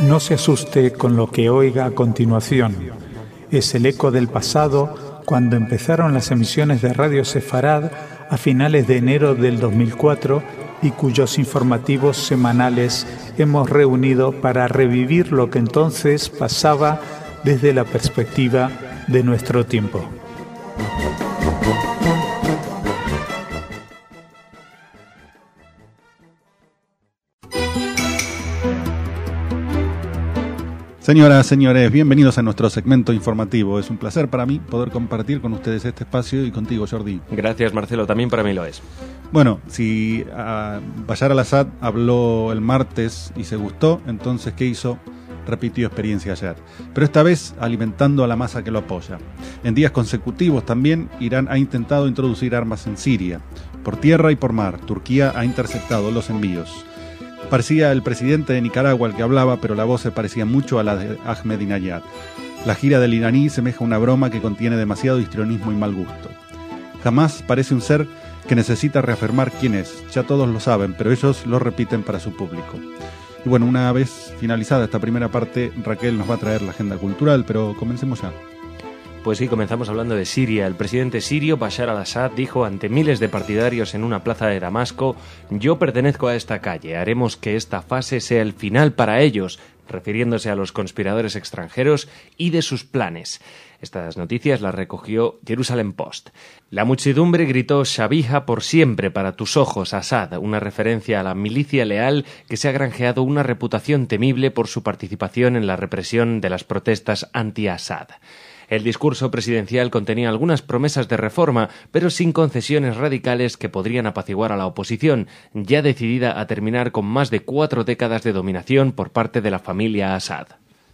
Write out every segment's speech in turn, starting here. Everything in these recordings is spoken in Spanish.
No se asuste con lo que oiga a continuación. Es el eco del pasado cuando empezaron las emisiones de Radio Sefarad a finales de enero del 2004 y cuyos informativos semanales hemos reunido para revivir lo que entonces pasaba desde la perspectiva de nuestro tiempo. Señoras, señores, bienvenidos a nuestro segmento informativo. Es un placer para mí poder compartir con ustedes este espacio y contigo, Jordi. Gracias, Marcelo, también para mí lo es. Bueno, si Bashar al-Assad habló el martes y se gustó, entonces, ¿qué hizo? Repitió experiencia ayer, pero esta vez alimentando a la masa que lo apoya. En días consecutivos también, Irán ha intentado introducir armas en Siria. Por tierra y por mar, Turquía ha interceptado los envíos. Parecía el presidente de Nicaragua el que hablaba, pero la voz se parecía mucho a la de Ahmadinejad. La gira del iraní semeja una broma que contiene demasiado histrionismo y mal gusto. Hamás parece un ser que necesita reafirmar quién es. Ya todos lo saben, pero ellos lo repiten para su público. Y bueno, una vez finalizada esta primera parte, Raquel nos va a traer la agenda cultural, pero comencemos ya. Pues sí, comenzamos hablando de Siria. El presidente sirio Bashar al-Assad dijo ante miles de partidarios en una plaza de Damasco: «Yo pertenezco a esta calle, haremos que esta fase sea el final para ellos», refiriéndose a los conspiradores extranjeros y de sus planes. Estas noticias las recogió Jerusalem Post. La muchedumbre gritó «Shabiha por siempre para tus ojos, Assad», una referencia a la milicia leal que se ha granjeado una reputación temible por su participación en la represión de las protestas anti-Assad. El discurso presidencial contenía algunas promesas de reforma, pero sin concesiones radicales que podrían apaciguar a la oposición, ya decidida a terminar con más de 4 décadas de dominación por parte de la familia Assad.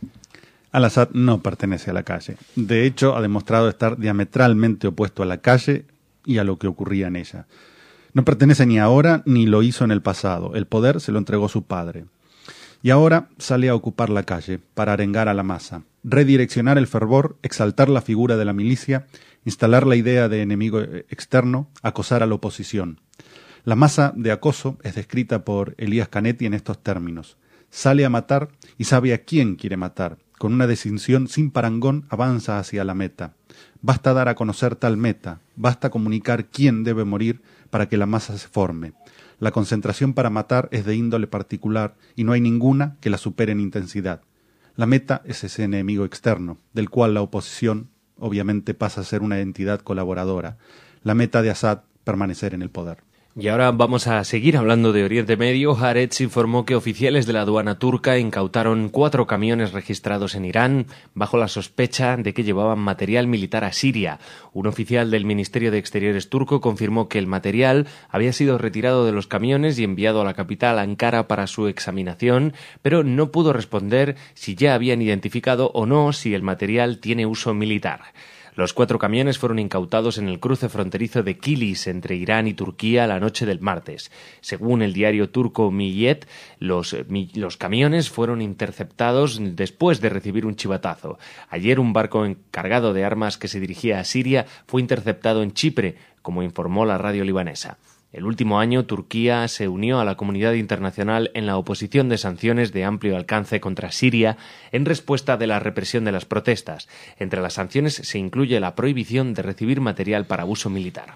Al-Assad no pertenece a la calle. De hecho, ha demostrado estar diametralmente opuesto a la calle y a lo que ocurría en ella. No pertenece ni ahora ni lo hizo en el pasado. El poder se lo entregó su padre. Y ahora sale a ocupar la calle para arengar a la masa, redireccionar el fervor, exaltar la figura de la milicia, instalar la idea de enemigo externo, acosar a la oposición. La masa de acoso es descrita por Elías Canetti en estos términos: sale a matar y sabe a quién quiere matar. Con una decisión sin parangón avanza hacia la meta. Basta dar a conocer tal meta, basta comunicar quién debe morir para que la masa se forme. La concentración para matar es de índole particular y no hay ninguna que la supere en intensidad. La meta es ese enemigo externo, del cual la oposición obviamente pasa a ser una entidad colaboradora. La meta de Assad, permanecer en el poder. Y ahora vamos a seguir hablando de Oriente Medio. Haaretz informó que oficiales de la aduana turca incautaron 4 camiones registrados en Irán bajo la sospecha de que llevaban material militar a Siria. Un oficial del Ministerio de Exteriores turco confirmó que el material había sido retirado de los camiones y enviado a la capital, Ankara, para su examinación, pero no pudo responder si ya habían identificado o no si el material tiene uso militar. Los 4 camiones fueron incautados en el cruce fronterizo de Kilis entre Irán y Turquía la noche del martes. Según el diario turco Milliyet, los camiones fueron interceptados después de recibir un chivatazo. Ayer un barco encargado de armas que se dirigía a Siria fue interceptado en Chipre, como informó la radio libanesa. El último año, Turquía se unió a la comunidad internacional en la oposición de sanciones de amplio alcance contra Siria en respuesta de la represión de las protestas. Entre las sanciones se incluye la prohibición de recibir material para uso militar.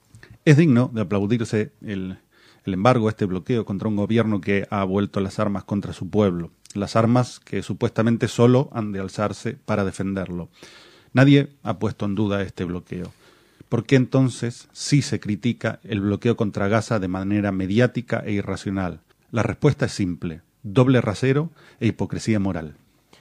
Es digno de aplaudirse el embargo, este bloqueo contra un gobierno que ha vuelto las armas contra su pueblo, las armas que supuestamente solo han de alzarse para defenderlo. Nadie ha puesto en duda este bloqueo. ¿Por qué entonces sí se critica el bloqueo contra Gaza de manera mediática e irracional? La respuesta es simple: doble rasero e hipocresía moral.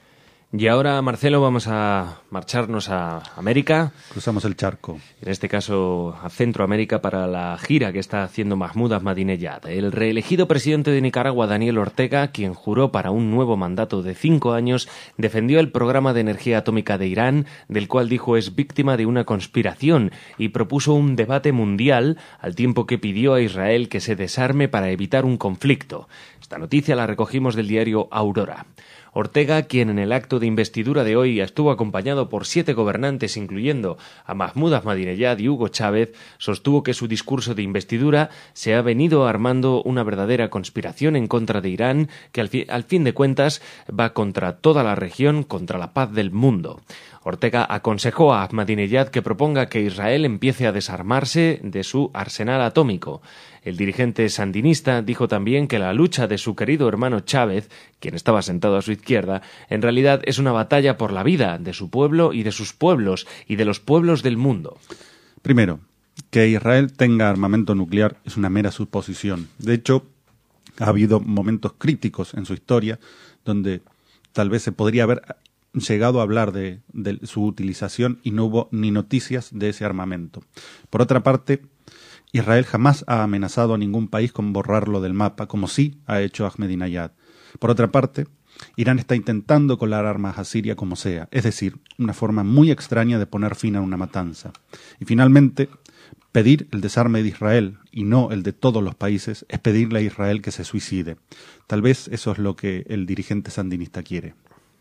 Y ahora, Marcelo, vamos a marcharnos a América. Cruzamos el charco. En este caso, a Centroamérica, para la gira que está haciendo Mahmoud Ahmadinejad. El reelegido presidente de Nicaragua, Daniel Ortega, quien juró para un nuevo mandato de 5 años, defendió el programa de energía atómica de Irán, del cual dijo es víctima de una conspiración, y propuso un debate mundial, al tiempo que pidió a Israel que se desarme para evitar un conflicto. Esta noticia la recogimos del diario Aurora. Ortega, quien en el acto de investidura de hoy estuvo acompañado por 7 gobernantes, incluyendo a Mahmoud Ahmadinejad y Hugo Chávez, sostuvo que su discurso de investidura se ha venido armando una verdadera conspiración en contra de Irán, que al fin de cuentas va contra toda la región, contra la paz del mundo. Ortega aconsejó a Ahmadinejad que proponga que Israel empiece a desarmarse de su arsenal atómico. El dirigente sandinista dijo también que la lucha de su querido hermano Chávez, quien estaba sentado a su izquierda, en realidad es una batalla por la vida de su pueblo y de sus pueblos y de los pueblos del mundo. Primero, que Israel tenga armamento nuclear es una mera suposición. De hecho, ha habido momentos críticos en su historia donde tal vez se podría haber llegado a hablar de su utilización y no hubo ni noticias de ese armamento. Por otra parte, Israel jamás ha amenazado a ningún país con borrarlo del mapa, como sí ha hecho Ahmadinejad. Por otra parte, Irán está intentando colar armas a Siria como sea, es decir, una forma muy extraña de poner fin a una matanza. Y finalmente, pedir el desarme de Israel y no el de todos los países es pedirle a Israel que se suicide. Tal vez eso es lo que el dirigente sandinista quiere.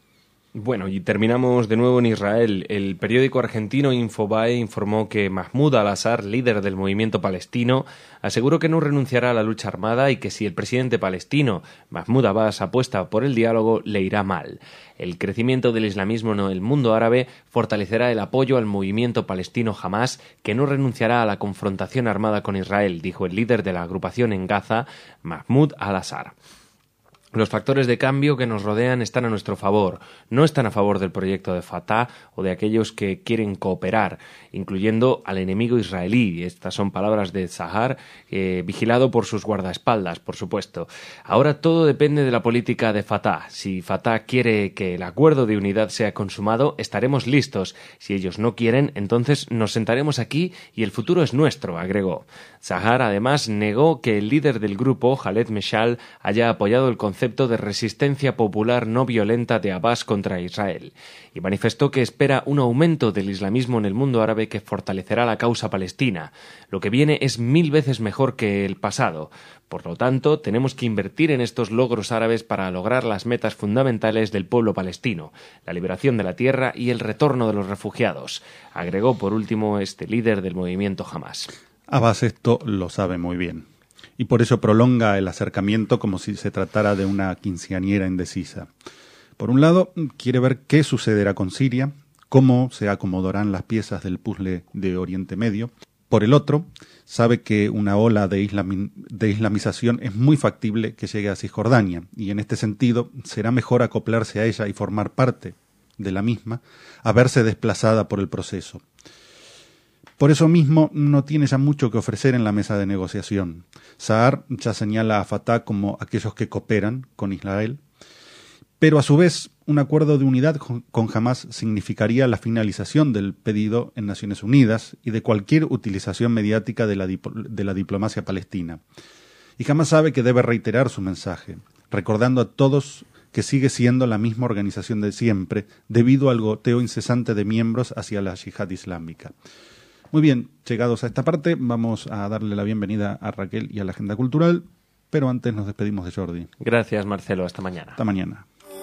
Bueno, y terminamos de nuevo en Israel. El periódico argentino Infobae informó que Mahmoud al-Assad, líder del movimiento palestino, aseguró que no renunciará a la lucha armada y que si el presidente palestino, Mahmoud Abbas, apuesta por el diálogo, le irá mal. El crecimiento del islamismo en el mundo árabe fortalecerá el apoyo al movimiento palestino Hamás, que no renunciará a la confrontación armada con Israel, dijo el líder de la agrupación en Gaza, Mahmoud al-Assad. Los factores de cambio que nos rodean están a nuestro favor, no están a favor del proyecto de Fatah o de aquellos que quieren cooperar, incluyendo al enemigo israelí. Estas son palabras de Zahar, vigilado por sus guardaespaldas, por supuesto. Ahora todo depende de la política de Fatah. Si Fatah quiere que el acuerdo de unidad sea consumado, estaremos listos. Si ellos no quieren, entonces nos sentaremos aquí y el futuro es nuestro, agregó. Zahar además negó que el líder del grupo, Khaled Meshal, haya apoyado el concepto de resistencia popular no violenta de Abbas contra Israel y manifestó que espera un aumento del islamismo en el mundo árabe que fortalecerá la causa palestina. Lo que viene es 1000 veces mejor que el pasado. Por lo tanto, tenemos que invertir en estos logros árabes para lograr las metas fundamentales del pueblo palestino, la liberación de la tierra y el retorno de los refugiados, agregó por último este líder del movimiento Hamás. Abbas esto lo sabe muy bien. Y por eso prolonga el acercamiento como si se tratara de una quinceañera indecisa. Por un lado, quiere ver qué sucederá con Siria, cómo se acomodarán las piezas del puzzle de Oriente Medio. Por el otro, sabe que una ola de islamización es muy factible que llegue a Cisjordania, y en este sentido será mejor acoplarse a ella y formar parte de la misma, a verse desplazada por el proceso. Por eso mismo no tiene ya mucho que ofrecer en la mesa de negociación. Zahar ya señala a Fatah como aquellos que cooperan con Israel, pero a su vez un acuerdo de unidad con Hamás significaría la finalización del pedido en Naciones Unidas y de cualquier utilización mediática de la diplomacia palestina. Y Hamás sabe que debe reiterar su mensaje, recordando a todos que sigue siendo la misma organización de siempre, debido al goteo incesante de miembros hacia la yihad islámica. Muy bien, llegados a esta parte, vamos a darle la bienvenida a Raquel y a la Agenda Cultural, pero antes nos despedimos de Jordi. Gracias, Marcelo. Hasta mañana. Hasta mañana.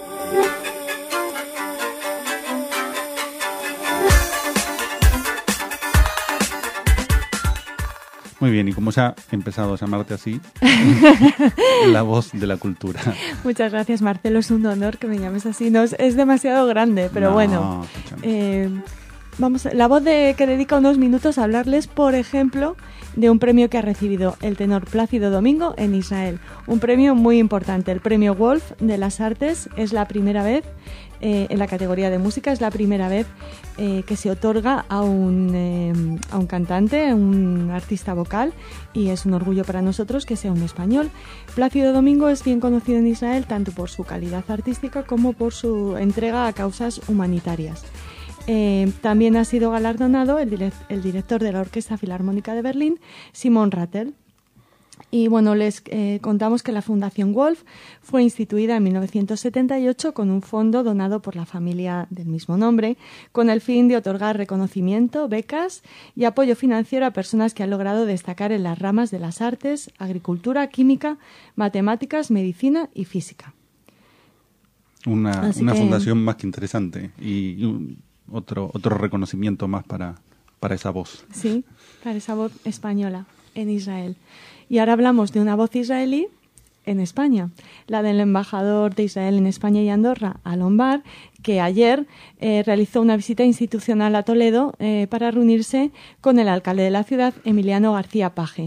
Muy bien, y como ya he empezado a llamarte así, la voz de la cultura. Muchas gracias, Marcelo. Es un honor que me llames así. No, es demasiado grande, pero bueno. Vamos, la voz que dedica unos minutos a hablarles, por ejemplo, de un premio que ha recibido el tenor Plácido Domingo en Israel. Un premio muy importante, el premio Wolf de las Artes. Es la primera vez, en la categoría de música, es la primera vez que se otorga a un cantante, un artista vocal, y es un orgullo para nosotros que sea un español. Plácido Domingo es bien conocido en Israel tanto por su calidad artística como por su entrega a causas humanitarias. También ha sido galardonado el director de la Orquesta Filarmónica de Berlín, Simon Rattle. Y bueno, les contamos que la Fundación Wolf fue instituida en 1978 con un fondo donado por la familia del mismo nombre, con el fin de otorgar reconocimiento, becas y apoyo financiero a personas que han logrado destacar en las ramas de las artes, agricultura, química, matemáticas, medicina y física. Una fundación más que interesante y otro reconocimiento más para esa voz. Sí, para esa voz española en Israel. Y ahora hablamos de una voz israelí en España, la del embajador de Israel en España y Andorra, Alon Bar, que ayer realizó una visita institucional a Toledo para reunirse con el alcalde de la ciudad, Emiliano García Paje.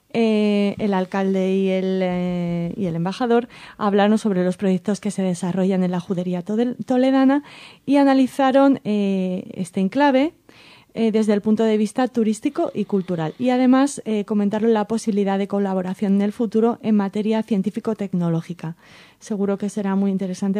El alcalde y el embajador hablaron sobre los proyectos que se desarrollan en la judería toledana y analizaron este enclave desde el punto de vista turístico y cultural. Y además comentaron la posibilidad de colaboración en el futuro en materia científico-tecnológica. Seguro que será muy interesante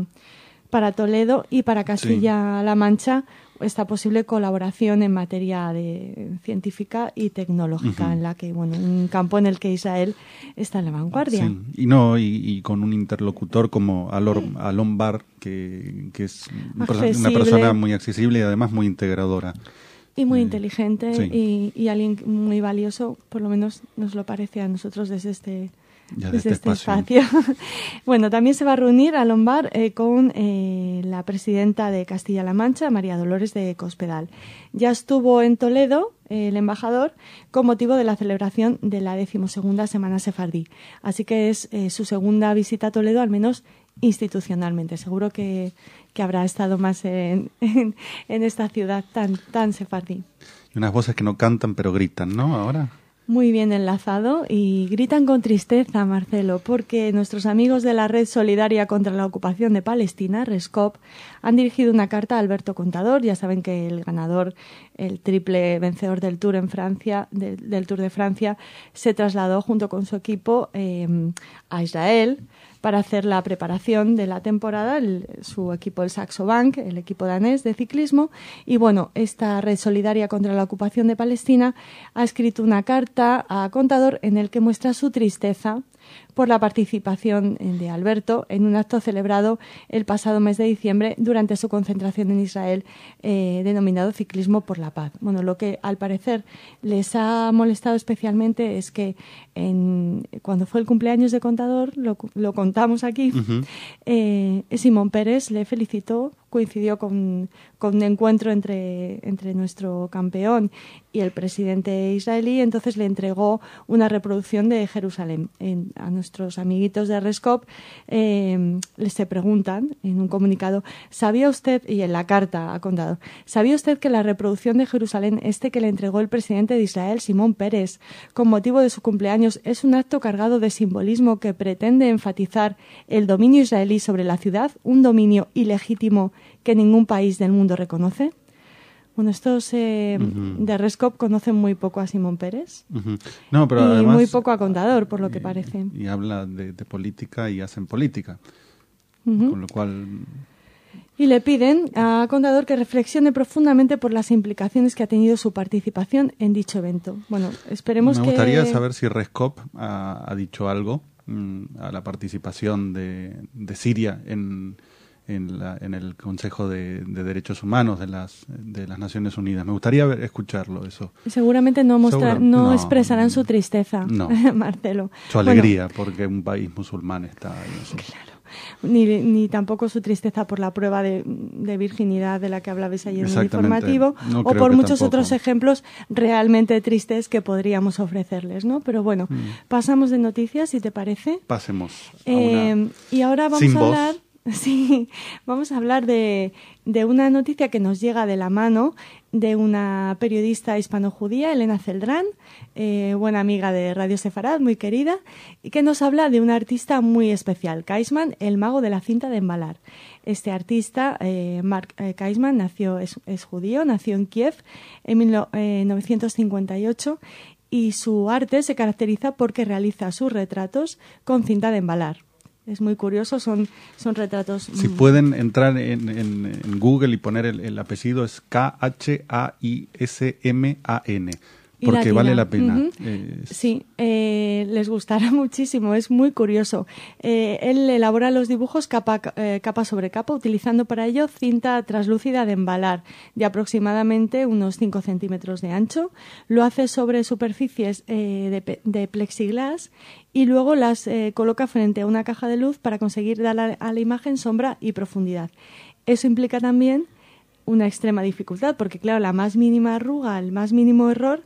para Toledo y para Castilla-La Mancha esta posible colaboración en materia científica y tecnológica, en la que, un campo en el que Israel está en la vanguardia. Sí. Y con un interlocutor como Alon Bar, que es una persona muy accesible y además muy integradora. Y muy inteligente y alguien muy valioso, por lo menos nos lo parece a nosotros desde este espacio. Bueno, también se va a reunir Alon Bar con la presidenta de Castilla-La Mancha, María Dolores de Cospedal. Ya estuvo en Toledo el embajador con motivo de la celebración de la 12ª Semana Sefardí. Así que es su segunda visita a Toledo, al menos institucionalmente. Seguro que habrá estado más en esta ciudad tan sefardí. Y unas voces que no cantan pero gritan, ¿no? Ahora. Muy bien enlazado y gritan con tristeza, Marcelo, porque nuestros amigos de la Red Solidaria contra la Ocupación de Palestina, RESCOP, han dirigido una carta a Alberto Contador. Ya saben que el ganador, el triple vencedor del Tour en Francia, del Tour de Francia, se trasladó junto con su equipo a Israel para hacer la preparación de la temporada, su equipo, el Saxo Bank, el equipo danés de ciclismo. Y esta Red Solidaria contra la Ocupación de Palestina ha escrito una carta a Contador en el que muestra su tristeza por la participación de Alberto en un acto celebrado el pasado mes de diciembre durante su concentración en Israel denominado Ciclismo por la Paz. Lo que al parecer les ha molestado especialmente es que cuando fue el cumpleaños de Contador, lo contamos aquí, Simón Pérez le felicitó, coincidió con un encuentro entre nuestro campeón y el presidente israelí, entonces le entregó una reproducción de Jerusalén. A nuestros amiguitos de RESCOP les se preguntan en un comunicado, ¿sabía usted, y en la carta ha contado, ¿sabía usted que la reproducción de Jerusalén, que le entregó el presidente de Israel, Simón Pérez, con motivo de su cumpleaños, es un acto cargado de simbolismo que pretende enfatizar el dominio israelí sobre la ciudad, un dominio ilegítimo que ningún país del mundo reconoce? Estos de RESCOP conocen muy poco a Simón Pérez no, pero y además, muy poco a Contador, por lo que parece. Y habla de política y hacen política, con lo cual... Y le piden a Contador que reflexione profundamente por las implicaciones que ha tenido su participación en dicho evento. Esperemos que... Me gustaría saber si RESCOP ha dicho algo a la participación de Siria en el Consejo de Derechos Humanos de las Naciones Unidas. Me gustaría escucharlo, eso. Seguramente no expresarán su tristeza, Marcelo. Su alegría, porque un país musulmán está en eso. Claro. Ni tampoco su tristeza por la prueba de virginidad de la que hablabais ayer en el informativo, o por muchos otros ejemplos realmente tristes que podríamos ofrecerles, ¿no? Pero pasamos de noticias, si te parece. Pasemos a y ahora vamos a hablar... Sí, vamos a hablar de una noticia que nos llega de la mano de una periodista hispano-judía, Elena Celdrán, buena amiga de Radio Sefarad, muy querida, y que nos habla de un artista muy especial, Kaisman, el mago de la cinta de embalar. Este artista, Mark Kaisman, es judío, nació en Kiev en 1958 y su arte se caracteriza porque realiza sus retratos con cinta de embalar. Es muy curioso, son retratos... Si pueden entrar en Google y poner el apellido, es Kaisman, Porque latina. vale la pena. Sí, les gustará muchísimo, es muy curioso. Él elabora los dibujos capa sobre capa, utilizando para ello cinta translúcida de embalar, de aproximadamente unos 5 centímetros de ancho. Lo hace sobre superficies de plexiglas y luego las coloca frente a una caja de luz para conseguir dar a la imagen sombra y profundidad. Eso implica también una extrema dificultad, porque claro, la más mínima arruga, el más mínimo error,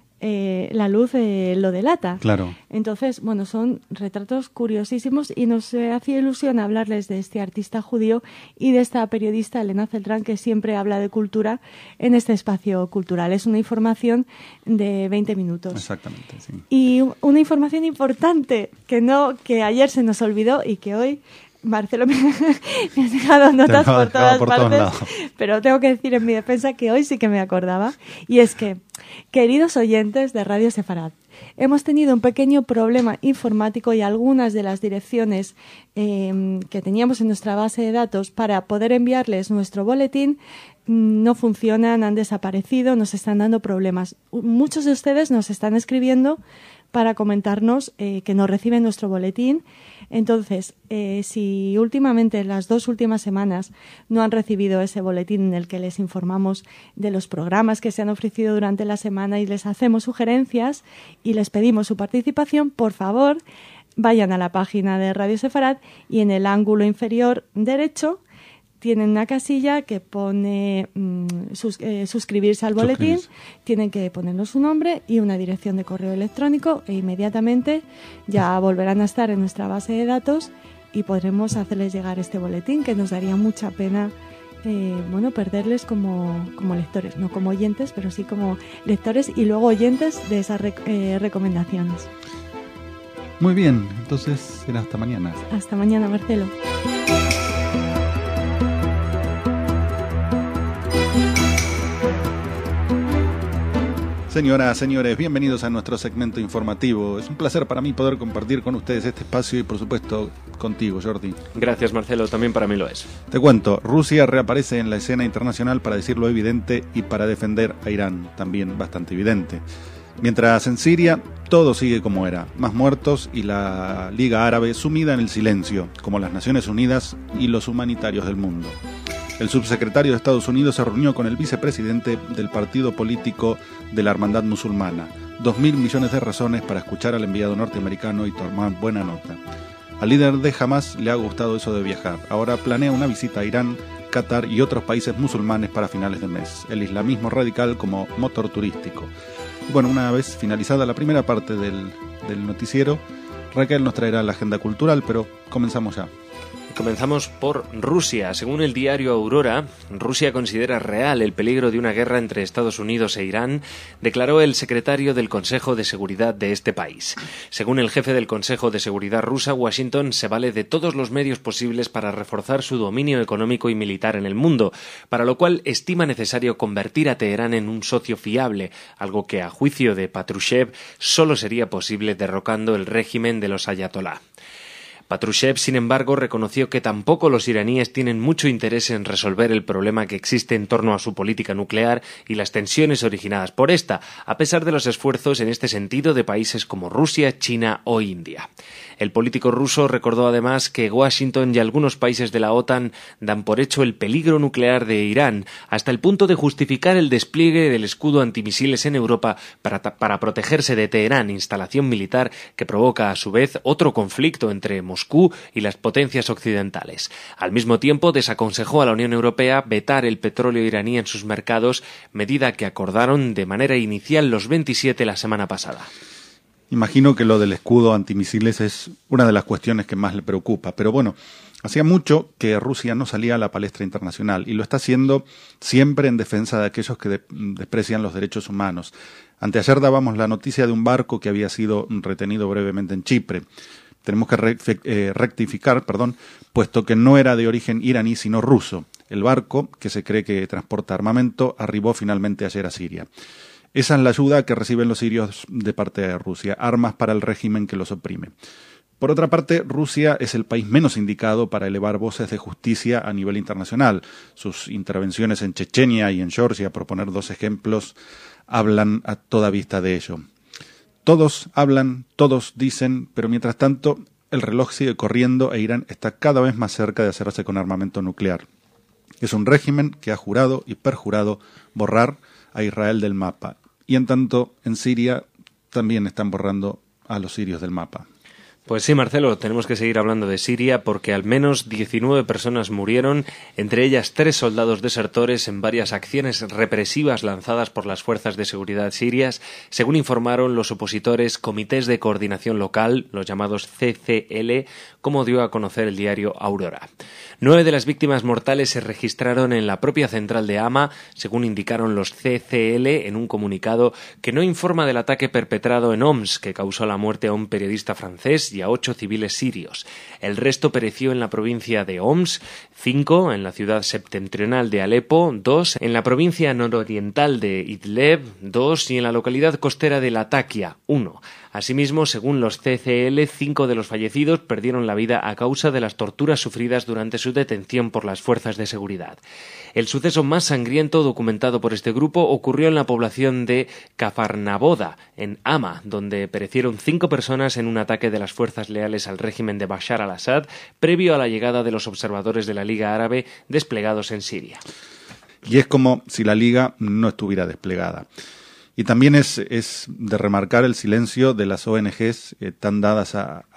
la luz lo delata. Claro. Entonces, bueno, son retratos curiosísimos y nos hacía ilusión hablarles de este artista judío y de esta periodista Elena Zeltran, que siempre habla de cultura en este espacio cultural. Es una información de 20 minutos. Exactamente, sí. Y una información importante que ayer se nos olvidó y que hoy Marcelo me ha dejado notas por todas partes, pero tengo que decir en mi defensa que hoy sí que me acordaba. Y es que, queridos oyentes de Radio Sefarad, hemos tenido un pequeño problema informático y algunas de las direcciones que teníamos en nuestra base de datos para poder enviarles nuestro boletín no funcionan, han desaparecido, nos están dando problemas. Muchos de ustedes nos están escribiendo para comentarnos que no reciben nuestro boletín. Entonces, si últimamente, las 2 últimas semanas, no han recibido ese boletín en el que les informamos de los programas que se han ofrecido durante la semana y les hacemos sugerencias y les pedimos su participación, por favor, vayan a la página de Radio Sefarad y en el ángulo inferior derecho tienen una casilla que pone suscribirse al boletín, tienen que ponernos su nombre y una dirección de correo electrónico e inmediatamente ya volverán a estar en nuestra base de datos y podremos hacerles llegar este boletín, que nos daría mucha pena perderles como lectores, no como oyentes, pero sí como lectores y luego oyentes de esas recomendaciones. Muy bien, entonces será hasta mañana. Hasta mañana, Marcelo. Señoras, señores, bienvenidos a nuestro segmento informativo. Es un placer para mí poder compartir con ustedes este espacio y, por supuesto, contigo, Jordi. Gracias, Marcelo, también para mí lo es. Te cuento, Rusia reaparece en la escena internacional para decir lo evidente y para defender a Irán, también bastante evidente. Mientras en Siria todo sigue como era, más muertos y la Liga Árabe sumida en el silencio, como las Naciones Unidas y los humanitarios del mundo. El subsecretario de Estados Unidos se reunió con el vicepresidente del partido político de la Hermandad Musulmana. 2.000 millones de razones para escuchar al enviado norteamericano y tomar buena nota. Al líder de Hamas le ha gustado eso de viajar. Ahora planea una visita a Irán, Qatar y otros países musulmanes para finales de mes. El islamismo radical como motor turístico. Bueno, una vez finalizada la primera parte del noticiero, Raquel nos traerá la agenda cultural, pero comenzamos ya. Comenzamos por Rusia. Según el diario Aurora, Rusia considera real el peligro de una guerra entre Estados Unidos e Irán, declaró el secretario del Consejo de Seguridad de este país. Según el jefe del Consejo de Seguridad rusa, Washington se vale de todos los medios posibles para reforzar su dominio económico y militar en el mundo, para lo cual estima necesario convertir a Teherán en un socio fiable, algo que a juicio de Patrushev solo sería posible derrocando el régimen de los ayatolá. Patrushev, sin embargo, reconoció que tampoco los iraníes tienen mucho interés en resolver el problema que existe en torno a su política nuclear y las tensiones originadas por esta, a pesar de los esfuerzos en este sentido de países como Rusia, China o India. El político ruso recordó además que Washington y algunos países de la OTAN dan por hecho el peligro nuclear de Irán, hasta el punto de justificar el despliegue del escudo antimisiles en Europa para protegerse de Teherán, instalación militar que provoca a su vez otro conflicto entre Moscú y las potencias occidentales. Al mismo tiempo, desaconsejó a la Unión Europea vetar el petróleo iraní en sus mercados, medida que acordaron de manera inicial los 27 la semana pasada. Imagino que lo del escudo antimisiles es una de las cuestiones que más le preocupa, pero bueno, hacía mucho que Rusia no salía a la palestra internacional y lo está haciendo siempre en defensa de aquellos que desprecian los derechos humanos. Anteayer dábamos la noticia de un barco que había sido retenido brevemente en Chipre. Tenemos que rectificar, puesto que no era de origen iraní sino ruso. El barco, que se cree que transporta armamento, arribó finalmente ayer a Siria. Esa es la ayuda que reciben los sirios de parte de Rusia, armas para el régimen que los oprime. Por otra parte, Rusia es el país menos indicado para elevar voces de justicia a nivel internacional. Sus intervenciones en Chechenia y en Georgia, por poner 2 ejemplos, hablan a toda vista de ello. Todos hablan, todos dicen, pero mientras tanto el reloj sigue corriendo e Irán está cada vez más cerca de hacerse con armamento nuclear. Es un régimen que ha jurado y perjurado borrar a Israel del mapa. Y en tanto, en Siria también están borrando a los sirios del mapa. Pues sí, Marcelo, tenemos que seguir hablando de Siria porque al menos 19 personas murieron, entre ellas 3 soldados desertores en varias acciones represivas lanzadas por las fuerzas de seguridad sirias, según informaron los opositores Comités de Coordinación Local, los llamados CCL, como dio a conocer el diario Aurora. 9 de las víctimas mortales se registraron en la propia central de Hama, según indicaron los CCL en un comunicado que no informa del ataque perpetrado en Homs, que causó la muerte a un periodista francés y a 8 civiles sirios. El resto pereció en la provincia de Homs, 5 en la ciudad septentrional de Alepo, 2 en la provincia nororiental de Idlib, 2 y en la localidad costera de Latakia, 1. Asimismo, según los CCL, 5 de los fallecidos perdieron la vida a causa de las torturas sufridas durante su detención por las fuerzas de seguridad. El suceso más sangriento documentado por este grupo ocurrió en la población de Cafarnaboda, en Hama, donde perecieron 5 personas en un ataque de las fuerzas leales al régimen de Bashar al-Assad, previo a la llegada de los observadores de la Liga Árabe desplegados en Siria. Y es como si la Liga no estuviera desplegada. Y también es de remarcar el silencio de las ONGs tan dadas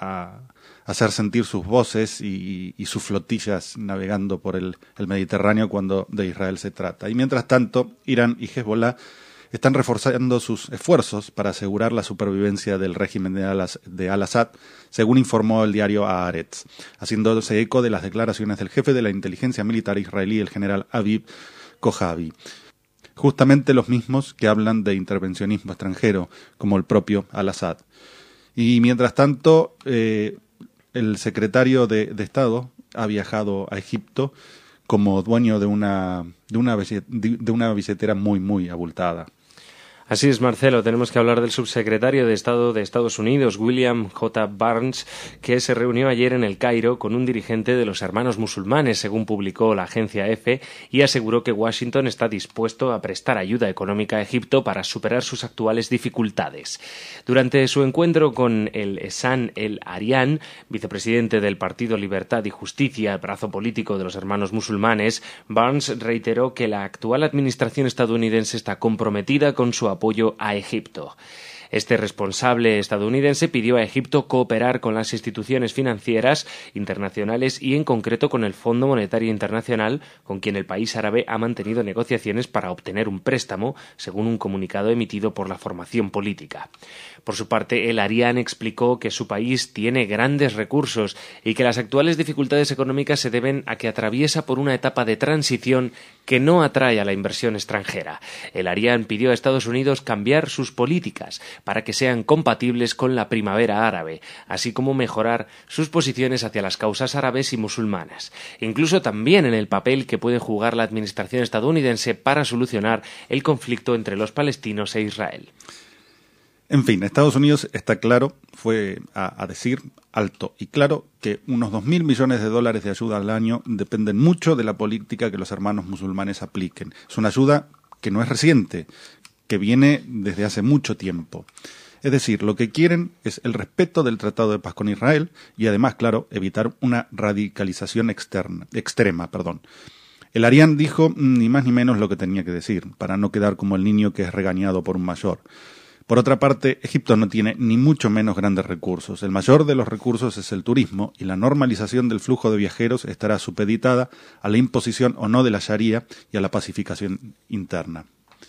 a hacer sentir sus voces y sus flotillas navegando por el Mediterráneo cuando de Israel se trata. Y mientras tanto, Irán y Hezbollah están reforzando sus esfuerzos para asegurar la supervivencia del régimen de al-Assad, según informó el diario Haaretz, haciéndose eco de las declaraciones del jefe de la inteligencia militar israelí, el general Aviv Kojavi. Justamente los mismos que hablan de intervencionismo extranjero, como el propio al-Assad. Y mientras tanto, el secretario de Estado ha viajado a Egipto como dueño de una billetera muy, muy abultada. Así es, Marcelo, tenemos que hablar del subsecretario de Estado de Estados Unidos, William J. Burns, que se reunió ayer en El Cairo con un dirigente de los Hermanos Musulmanes, según publicó la agencia EFE, y aseguró que Washington está dispuesto a prestar ayuda económica a Egipto para superar sus actuales dificultades. Durante su encuentro con el Ehsan El Arian, vicepresidente del Partido Libertad y Justicia, el brazo político de los Hermanos Musulmanes, Burns reiteró que la actual administración estadounidense está comprometida con su apoyo a Egipto. Este responsable estadounidense pidió a Egipto cooperar con las instituciones financieras internacionales y en concreto con el Fondo Monetario Internacional, con quien el país árabe ha mantenido negociaciones para obtener un préstamo, según un comunicado emitido por la formación política. Por su parte, El Arian explicó que su país tiene grandes recursos y que las actuales dificultades económicas se deben a que atraviesa por una etapa de transición que no atrae a la inversión extranjera. El Arian pidió a Estados Unidos cambiar sus políticas para que sean compatibles con la primavera árabe, así como mejorar sus posiciones hacia las causas árabes y musulmanas, incluso también en el papel que puede jugar la administración estadounidense para solucionar el conflicto entre los palestinos e Israel. En fin, Estados Unidos está claro, fue a decir alto y claro que unos 2.000 millones de dólares de ayuda al año dependen mucho de la política que los hermanos musulmanes apliquen. Es una ayuda que no es reciente, que viene desde hace mucho tiempo. Es decir, lo que quieren es el respeto del Tratado de Paz con Israel y además, claro, evitar una radicalización extrema. El Arian dijo ni más ni menos lo que tenía que decir, para no quedar como el niño que es regañado por un mayor. Por otra parte, Egipto no tiene ni mucho menos grandes recursos. El mayor de los recursos es el turismo y la normalización del flujo de viajeros estará supeditada a la imposición o no de la Sharia y a la pacificación interna.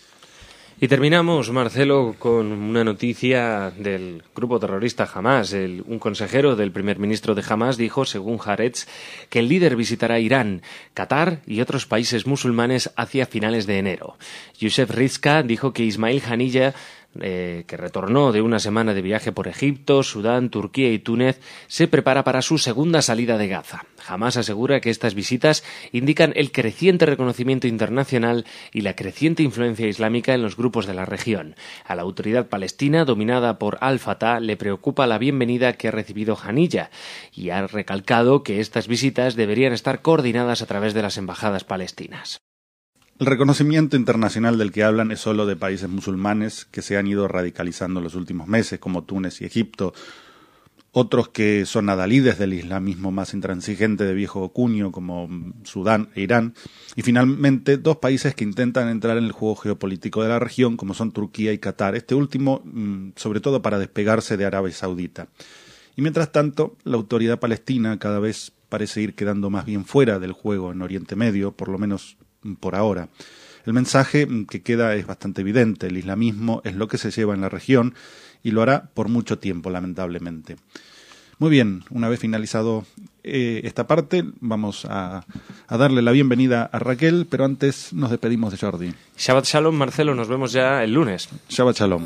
Y terminamos, Marcelo, con una noticia del grupo terrorista Hamás. Un consejero del primer ministro de Hamás dijo, según Haaretz, que el líder visitará Irán, Qatar y otros países musulmanes hacia finales de enero. Youssef Rizka dijo que Ismail Haniyeh, que retornó de una semana de viaje por Egipto, Sudán, Turquía y Túnez, se prepara para su segunda salida de Gaza. Hamás asegura que estas visitas indican el creciente reconocimiento internacional y la creciente influencia islámica en los grupos de la región. A la autoridad palestina, dominada por Al-Fatah, le preocupa la bienvenida que ha recibido Haniyeh y ha recalcado que estas visitas deberían estar coordinadas a través de las embajadas palestinas. El reconocimiento internacional del que hablan es solo de países musulmanes que se han ido radicalizando en los últimos meses, como Túnez y Egipto, otros que son adalides del islamismo más intransigente de viejo cuño, como Sudán e Irán, y finalmente 2 países que intentan entrar en el juego geopolítico de la región, como son Turquía y Qatar, este último sobre todo para despegarse de Arabia Saudita. Y mientras tanto, la autoridad palestina cada vez parece ir quedando más bien fuera del juego en Oriente Medio, por lo menos por ahora. El mensaje que queda es bastante evidente: el islamismo es lo que se lleva en la región y lo hará por mucho tiempo, lamentablemente. Muy bien, una vez finalizado esta parte, vamos a darle la bienvenida a Raquel, pero antes nos despedimos de Jordi. Shabbat Shalom, Marcelo, nos vemos ya el lunes. Shabbat Shalom.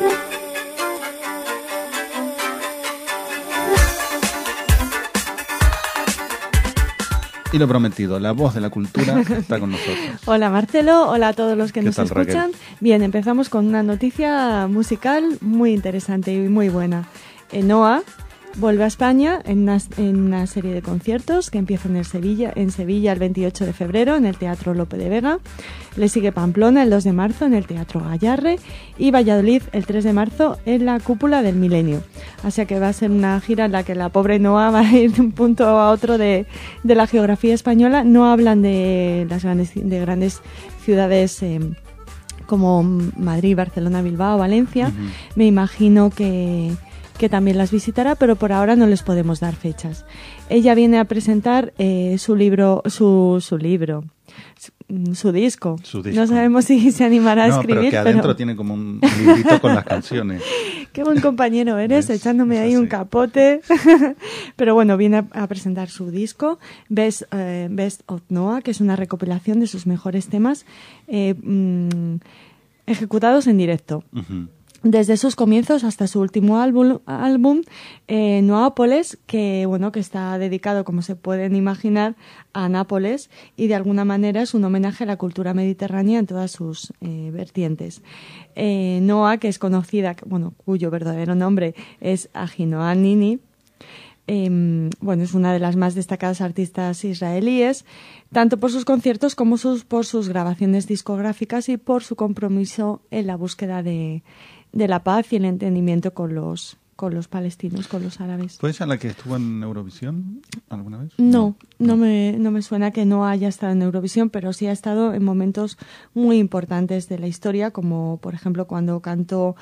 Y lo prometido, la voz de la cultura está con nosotros. Hola Marcelo, hola a todos los que nos escuchan. Raquel? Bien, empezamos con una noticia musical muy interesante y muy buena. Noah vuelve a España en una serie de conciertos que empiezan en Sevilla el 28 de febrero en el Teatro Lope de Vega. Le sigue Pamplona el 2 de marzo en el Teatro Gallarre y Valladolid el 3 de marzo en la Cúpula del Milenio. Así que va a ser una gira en la que la pobre Noa va a ir de un punto a otro de la geografía española. No hablan de las grandes ciudades como Madrid, Barcelona, Bilbao, Valencia. Uh-huh. Me imagino que también las visitará, pero por ahora no les podemos dar fechas. Ella viene a presentar su disco. No sabemos si se animará a escribir. Pero que adentro tiene como un librito con las canciones. Qué buen compañero eres, echándome ahí un capote. Pero bueno, viene a presentar su disco, Best of Noah, que es una recopilación de sus mejores temas ejecutados en directo. Uh-huh. Desde sus comienzos hasta su último álbum Noápolis, que está dedicado, como se pueden imaginar, a Nápoles, y de alguna manera es un homenaje a la cultura mediterránea en todas sus vertientes. Noa, que es conocida, cuyo verdadero nombre es Ahinoam Nini, es una de las más destacadas artistas israelíes, tanto por sus conciertos como por sus grabaciones discográficas y por su compromiso en la búsqueda de la paz y el entendimiento con los palestinos, con los árabes. ¿Fue ella la que estuvo en Eurovisión alguna vez? No me suena que no haya estado en Eurovisión, pero sí ha estado en momentos muy importantes de la historia, como por ejemplo cuando cantó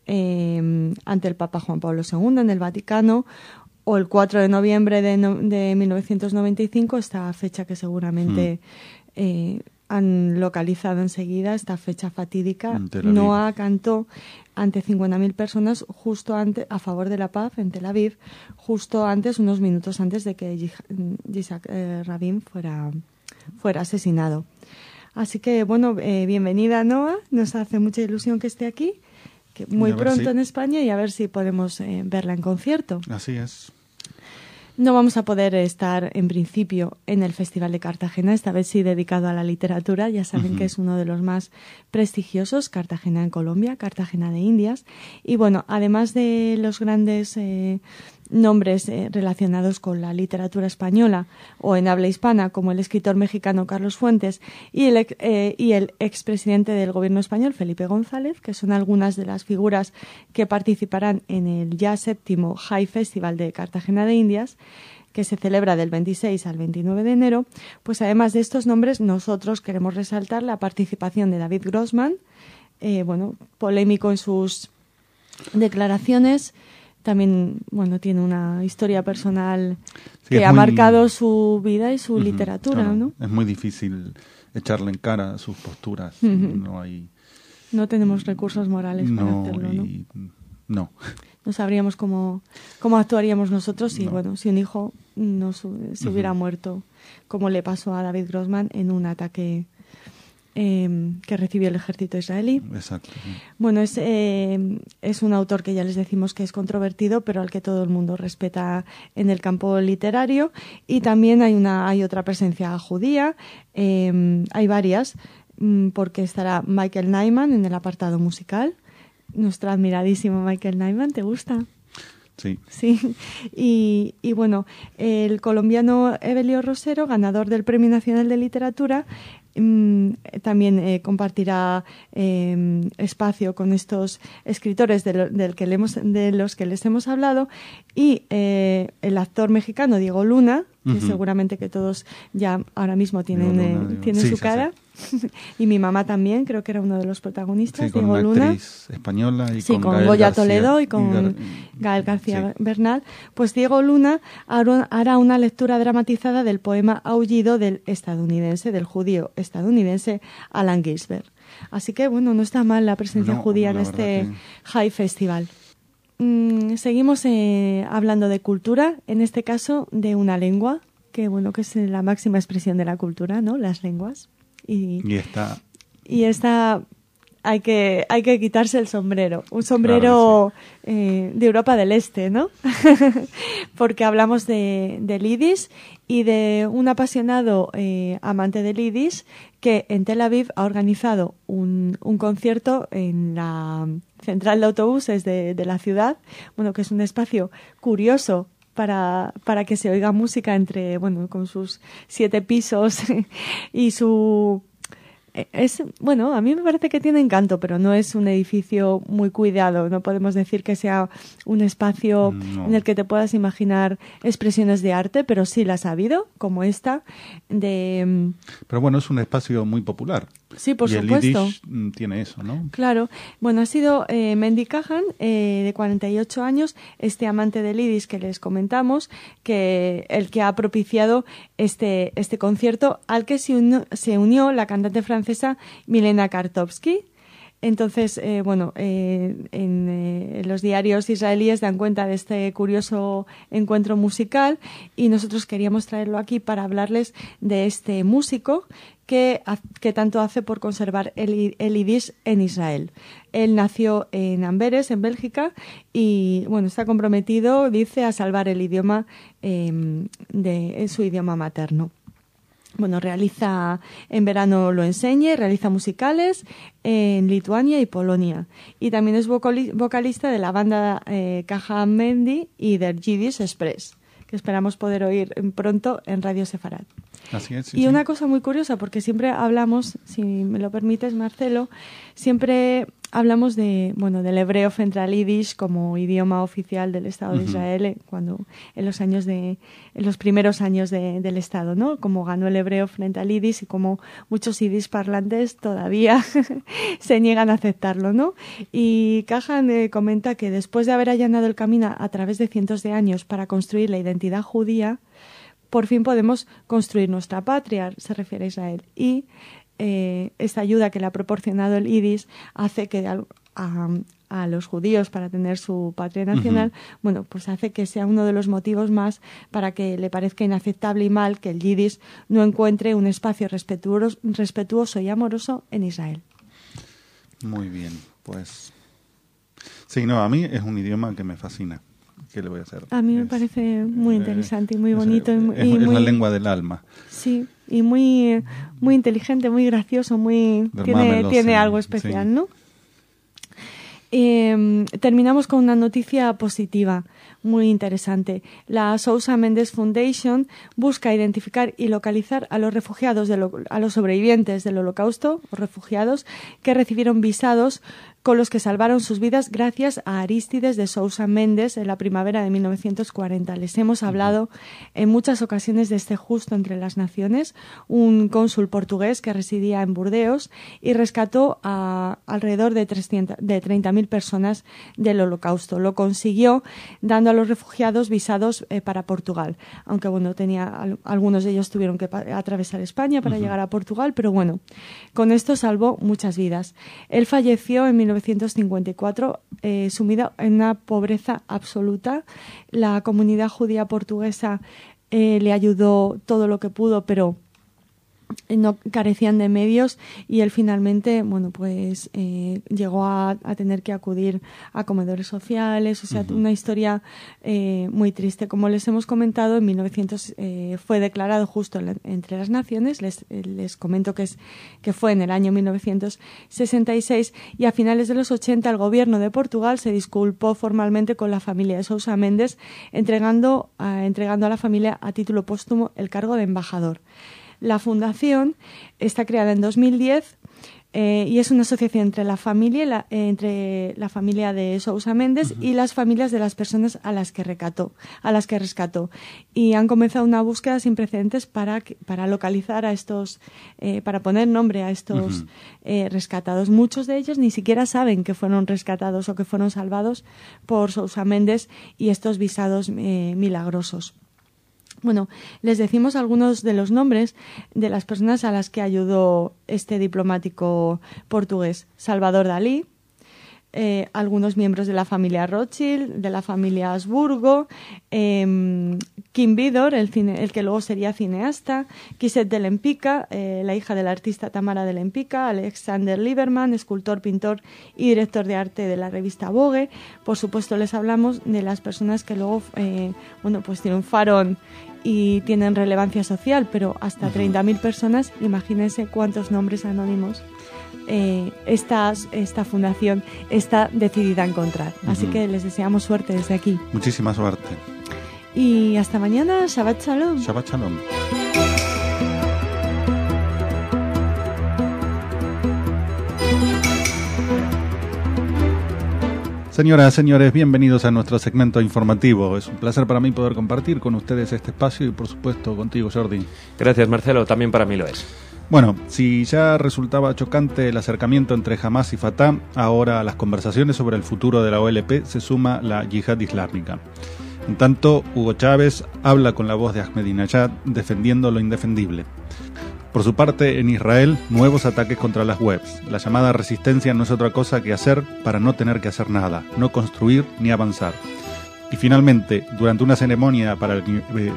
ante el Papa Juan Pablo II en el Vaticano, o el 4 de noviembre de 1995, esta fecha que seguramente han localizado enseguida, esta fecha fatídica. Noa cantó ante 50.000 personas justo antes, a favor de la paz en Tel Aviv, unos minutos antes de que Yitzhak Rabin fuera asesinado. Así que, bienvenida Noa, nos hace mucha ilusión que esté aquí, que muy pronto en España, y a ver si podemos verla en concierto. Así es. No vamos a poder estar, en principio, en el Festival de Cartagena, esta vez sí dedicado a la literatura. Ya saben que es uno de los más prestigiosos, Cartagena en Colombia, Cartagena de Indias. Y además de los grandes nombres relacionados con la literatura española o en habla hispana, como el escritor mexicano Carlos Fuentes y el expresidente del gobierno español, Felipe González, que son algunas de las figuras que participarán en el ya 7º High Festival de Cartagena de Indias, que se celebra del 26 al 29 de enero, pues además de estos nombres, nosotros queremos resaltar la participación de David Grossman, polémico en sus declaraciones. También, tiene una historia personal que ha marcado su vida y su literatura, claro, ¿no? Es muy difícil echarle en cara sus posturas. No tenemos recursos morales para hacerlo, ¿no? No. No sabríamos cómo actuaríamos nosotros si, si un hijo se hubiera muerto, como le pasó a David Grossman en un ataque que recibió el ejército israelí. Exacto. Es un autor que ya les decimos que es controvertido, pero al que todo el mundo respeta en el campo literario. Y también hay otra presencia judía, hay varias, porque estará Michael Nyman en el apartado musical. Nuestro admiradísimo Michael Nyman, ¿te gusta? Sí. Y el colombiano Evelio Rosero, ganador del Premio Nacional de Literatura, también compartirá espacio con estos escritores de los que les hemos hablado, y el actor mexicano Diego Luna, que seguramente que todos ya ahora mismo tienen su cara. Y mi mamá también, creo que era uno de los protagonistas, sí, con Diego una Luna. actriz española y con Gael Goya García, Toledo y con Gael García Bernal. Pues Diego Luna hará una lectura dramatizada del poema Aullido del judío estadounidense Allen Ginsberg. Así que, bueno, no está mal la presencia judía en este High Festival. Seguimos hablando de cultura, en este caso de una lengua, que bueno, que es la máxima expresión de la cultura, ¿no? Las lenguas. Y esta hay que quitarse el sombrero. Un sombrero de Europa del Este, ¿no? Porque hablamos del Yiddish y de un apasionado amante del Yiddish que en Tel Aviv ha organizado un concierto en la central de autobuses de la ciudad, bueno, que es un espacio curioso para que se oiga música con sus 7 pisos y su... a mí me parece que tiene encanto, pero no es un edificio muy cuidado. No podemos decir que sea un espacio en el que te puedas imaginar expresiones de arte, pero sí las ha habido, como esta de... Pero bueno, es un espacio muy popular. Sí, por supuesto. Y el Yiddish tiene eso, ¿no? Claro. Bueno, ha sido Mendy Kahan, de 48 años, este amante del Yiddish que les comentamos, el que ha propiciado este concierto al que se unió la cantante francesa Milena Kartovsky. Entonces, en los diarios israelíes dan cuenta de este curioso encuentro musical y nosotros queríamos traerlo aquí para hablarles de este músico que tanto hace por conservar el Yiddish en Israel. Él nació en Amberes, en Bélgica, y bueno, está comprometido, dice, a salvar el idioma de su idioma materno. Bueno, en verano lo enseña y realiza musicales en Lituania y Polonia. Y también es vocalista de la banda Kahan Mendy y del Yiddish Express, que esperamos poder oír pronto en Radio Sefarad. Así es, y una cosa muy curiosa, porque siempre hablamos, si me lo permites, Marcelo, siempre hablamos del hebreo frente al Yiddish como idioma oficial del Estado de Israel en los primeros años del Estado, ¿no? Como ganó el hebreo frente al Yiddish y como muchos Yiddish parlantes todavía se niegan a aceptarlo, ¿no? Y Kahan comenta que después de haber allanado el camino a través de cientos de años para construir la identidad judía, por fin podemos construir nuestra patria, se refiere a Israel. Y esta ayuda que le ha proporcionado el Yiddish hace que a los judíos para tener su patria nacional, pues hace que sea uno de los motivos más para que le parezca inaceptable y mal que el Yiddish no encuentre un espacio respetuoso y amoroso en Israel. Muy bien, pues... Sí, a mí es un idioma que me fascina. ¿Qué le voy a hacer? A mí me parece muy interesante y muy bonito. Es muy, la lengua del alma. Sí, y muy, muy inteligente, muy gracioso, tiene algo especial, sí. ¿No? Terminamos con una noticia positiva, muy interesante. La Sousa Mendes Foundation busca identificar y localizar a los refugiados, a los sobrevivientes del Holocausto, o refugiados que recibieron visados con los que salvaron sus vidas gracias a Arístides de Sousa Mendes en la primavera de 1940. Les hemos hablado en muchas ocasiones de este justo entre las naciones, un cónsul portugués que residía en Burdeos y rescató a alrededor de 30.000 personas del Holocausto. Lo consiguió dando a los refugiados visados para Portugal, aunque algunos de ellos tuvieron que atravesar España para llegar a Portugal, pero bueno, con esto salvó muchas vidas. Él falleció en 1954 sumido en una pobreza absoluta. La comunidad judía portuguesa le ayudó todo lo que pudo, pero no carecían de medios y él finalmente llegó a tener que acudir a comedores sociales, o sea, una historia muy triste. Como les hemos comentado, en 1900 fue declarado justo entre las naciones. Les comento que fue en el año 1966 y a finales de los 80 el gobierno de Portugal se disculpó formalmente con la familia de Sousa Mendes, entregando a la familia a título póstumo el cargo de embajador. La fundación está creada en 2010 y es una asociación entre la familia de Sousa Mendes y las familias de las personas a las que rescató. Y han comenzado una búsqueda sin precedentes para localizar a estos, para poner nombre a estos rescatados. Muchos de ellos ni siquiera saben que fueron rescatados o que fueron salvados por Sousa Mendes y estos visados milagrosos. Bueno, les decimos algunos de los nombres de las personas a las que ayudó este diplomático portugués. Salvador Dalí, algunos miembros de la familia Rothschild, de la familia Habsburgo, Kim Vidor, el que luego sería cineasta, Kisset de Lempicka, la hija del artista Tamara de Lempicka, Alexander Lieberman, escultor, pintor y director de arte de la revista Vogue. Por supuesto, les hablamos de las personas que luego pues triunfaron y tienen relevancia social, pero hasta 30.000 personas, imagínense cuántos nombres anónimos esta fundación está decidida a encontrar. Así que les deseamos suerte desde aquí. Muchísima suerte. Y hasta mañana. Shabbat Shalom. Shabbat Shalom. Señoras, señores, bienvenidos a nuestro segmento informativo. Es un placer para mí poder compartir con ustedes este espacio y, por supuesto, contigo, Jordi. Gracias, Marcelo. También para mí lo es. Bueno, si ya resultaba chocante el acercamiento entre Hamas y Fatah, ahora a las conversaciones sobre el futuro de la OLP se suma la yihad islámica. En tanto, Hugo Chávez habla con la voz de Ahmadinejad defendiendo lo indefendible. Por su parte, en Israel, nuevos ataques contra las webs. La llamada resistencia no es otra cosa que hacer para no tener que hacer nada, no construir ni avanzar. Y finalmente, durante una ceremonia para el...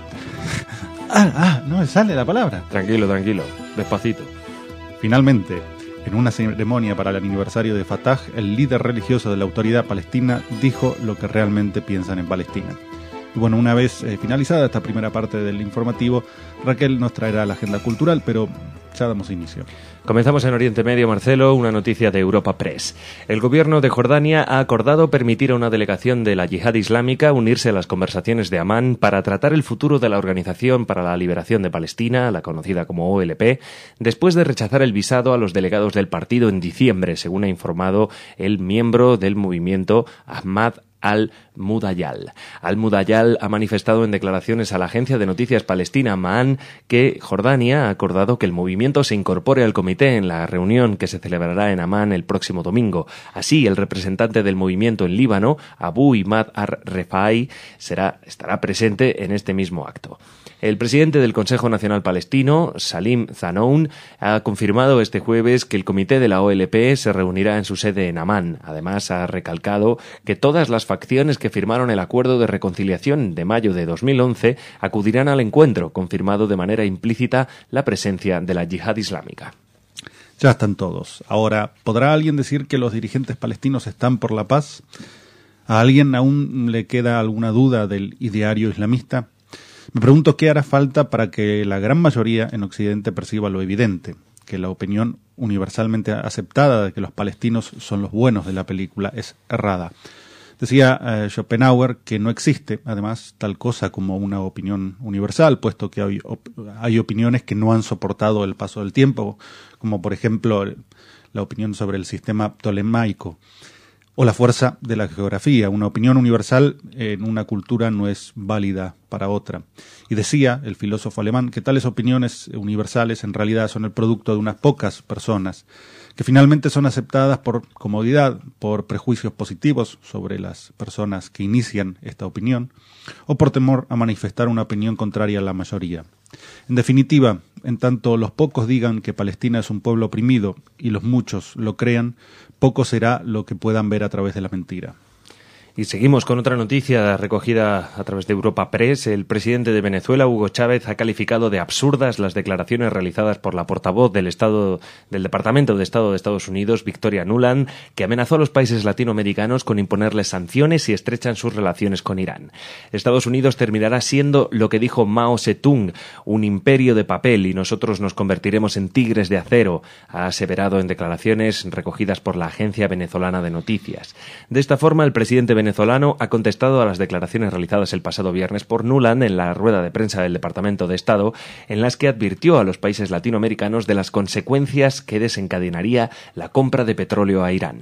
no me sale la palabra. Tranquilo, despacito. Finalmente, en una ceremonia para el aniversario de Fatah, el líder religioso de la autoridad palestina dijo lo que realmente piensan en Palestina. Y bueno, una vez finalizada esta primera parte del informativo, Raquel nos traerá la agenda cultural, pero ya damos inicio. Comenzamos en Oriente Medio, Marcelo, una noticia de Europa Press. El gobierno de Jordania ha acordado permitir a una delegación de la Yihad Islámica unirse a las conversaciones de Amán para tratar el futuro de la Organización para la Liberación de Palestina, la conocida como OLP, después de rechazar el visado a los delegados del partido en diciembre, según ha informado el miembro del movimiento Ahmad Al-Mudayal. Al-Mudayal ha manifestado en declaraciones a la agencia de noticias palestina Ma'an que Jordania ha acordado que el movimiento se incorpore al comité en la reunión que se celebrará en Amán el próximo domingo. Así, el representante del movimiento en Líbano, Abu Imad ar-Refai, estará presente en este mismo acto. El presidente del Consejo Nacional Palestino, Salim Zanoun, ha confirmado este jueves que el comité de la OLP se reunirá en su sede en Amán. Además, ha recalcado que todas las facciones que firmaron el acuerdo de reconciliación de mayo de 2011 acudirán al encuentro, confirmado de manera implícita la presencia de la yihad islámica. Ya están todos. Ahora, ¿podrá alguien decir que los dirigentes palestinos están por la paz? ¿A alguien aún le queda alguna duda del ideario islamista? Me pregunto qué hará falta para que la gran mayoría en Occidente perciba lo evidente, que la opinión universalmente aceptada de que los palestinos son los buenos de la película es errada. Decía Schopenhauer que no existe, además, tal cosa como una opinión universal, puesto que hay opiniones que no han soportado el paso del tiempo, como por ejemplo la opinión sobre el sistema ptolemaico o la fuerza de la geografía. Una opinión universal en una cultura no es válida para otra. Y decía el filósofo alemán que tales opiniones universales en realidad son el producto de unas pocas personas, que finalmente son aceptadas por comodidad, por prejuicios positivos sobre las personas que inician esta opinión, o por temor a manifestar una opinión contraria a la mayoría. En definitiva, en tanto los pocos digan que Palestina es un pueblo oprimido y los muchos lo crean, poco será lo que puedan ver a través de la mentira. Y seguimos con otra noticia recogida a través de Europa Press. El presidente de Venezuela, Hugo Chávez, ha calificado de absurdas las declaraciones realizadas por la portavoz del Departamento de Estado de Estados Unidos, Victoria Nuland, que amenazó a los países latinoamericanos con imponerles sanciones si estrechan sus relaciones con Irán. Estados Unidos terminará siendo lo que dijo Mao Zedong, un imperio de papel, y nosotros nos convertiremos en tigres de acero, ha aseverado en declaraciones recogidas por la Agencia Venezolana de Noticias. De esta forma, el presidente venezolano venezolano ha contestado a las declaraciones realizadas el pasado viernes por Nuland en la rueda de prensa del Departamento de Estado, en las que advirtió a los países latinoamericanos de las consecuencias que desencadenaría la compra de petróleo a Irán.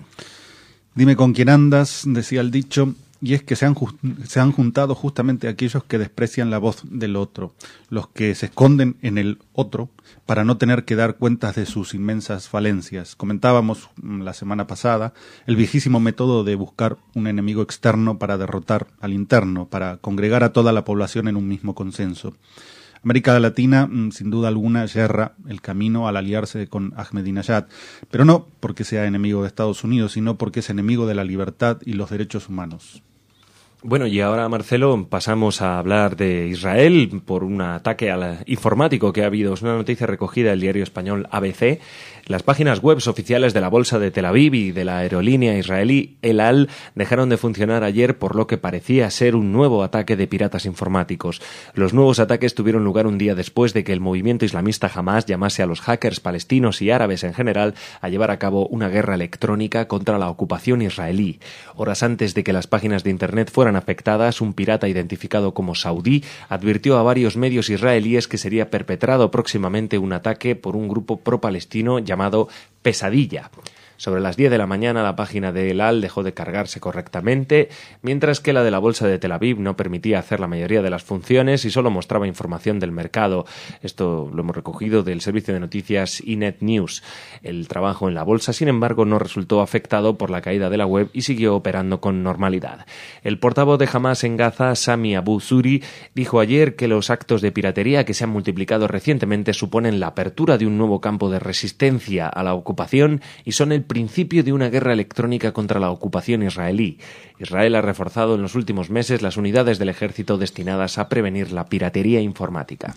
Dime con quién andas, decía el dicho, y es que se han juntado justamente aquellos que desprecian la voz del otro, los que se esconden en el otro para no tener que dar cuentas de sus inmensas falencias. Comentábamos la semana pasada el viejísimo método de buscar un enemigo externo para derrotar al interno, para congregar a toda la población en un mismo consenso. América Latina, sin duda alguna, yerra el camino al aliarse con Ahmadinejad, pero no porque sea enemigo de Estados Unidos, sino porque es enemigo de la libertad y los derechos humanos. Bueno, y ahora, Marcelo, pasamos a hablar de Israel por un ataque informático que ha habido. Es una noticia recogida del diario español ABC. Las páginas web oficiales de la Bolsa de Tel Aviv y de la aerolínea israelí El Al dejaron de funcionar ayer por lo que parecía ser un nuevo ataque de piratas informáticos. Los nuevos ataques tuvieron lugar un día después de que el movimiento islamista Hamas llamase a los hackers palestinos y árabes en general a llevar a cabo una guerra electrónica contra la ocupación israelí. Horas antes de que las páginas de Internet fueran afectadas, un pirata identificado como Saudí advirtió a varios medios israelíes que sería perpetrado próximamente un ataque por un grupo pro-palestino llamado Pesadilla. Sobre las 10 de la mañana la página de El Al dejó de cargarse correctamente, mientras que la de la Bolsa de Tel Aviv no permitía hacer la mayoría de las funciones y solo mostraba información del mercado. Esto lo hemos recogido del servicio de noticias Ynet News. El trabajo en la bolsa, sin embargo, no resultó afectado por la caída de la web y siguió operando con normalidad. El portavoz de Hamas en Gaza, Sami Abu Zuri, dijo ayer que los actos de piratería que se han multiplicado recientemente suponen la apertura de un nuevo campo de resistencia a la ocupación y son el principio de una guerra electrónica contra la ocupación israelí. Israel ha reforzado en los últimos meses las unidades del ejército destinadas a prevenir la piratería informática.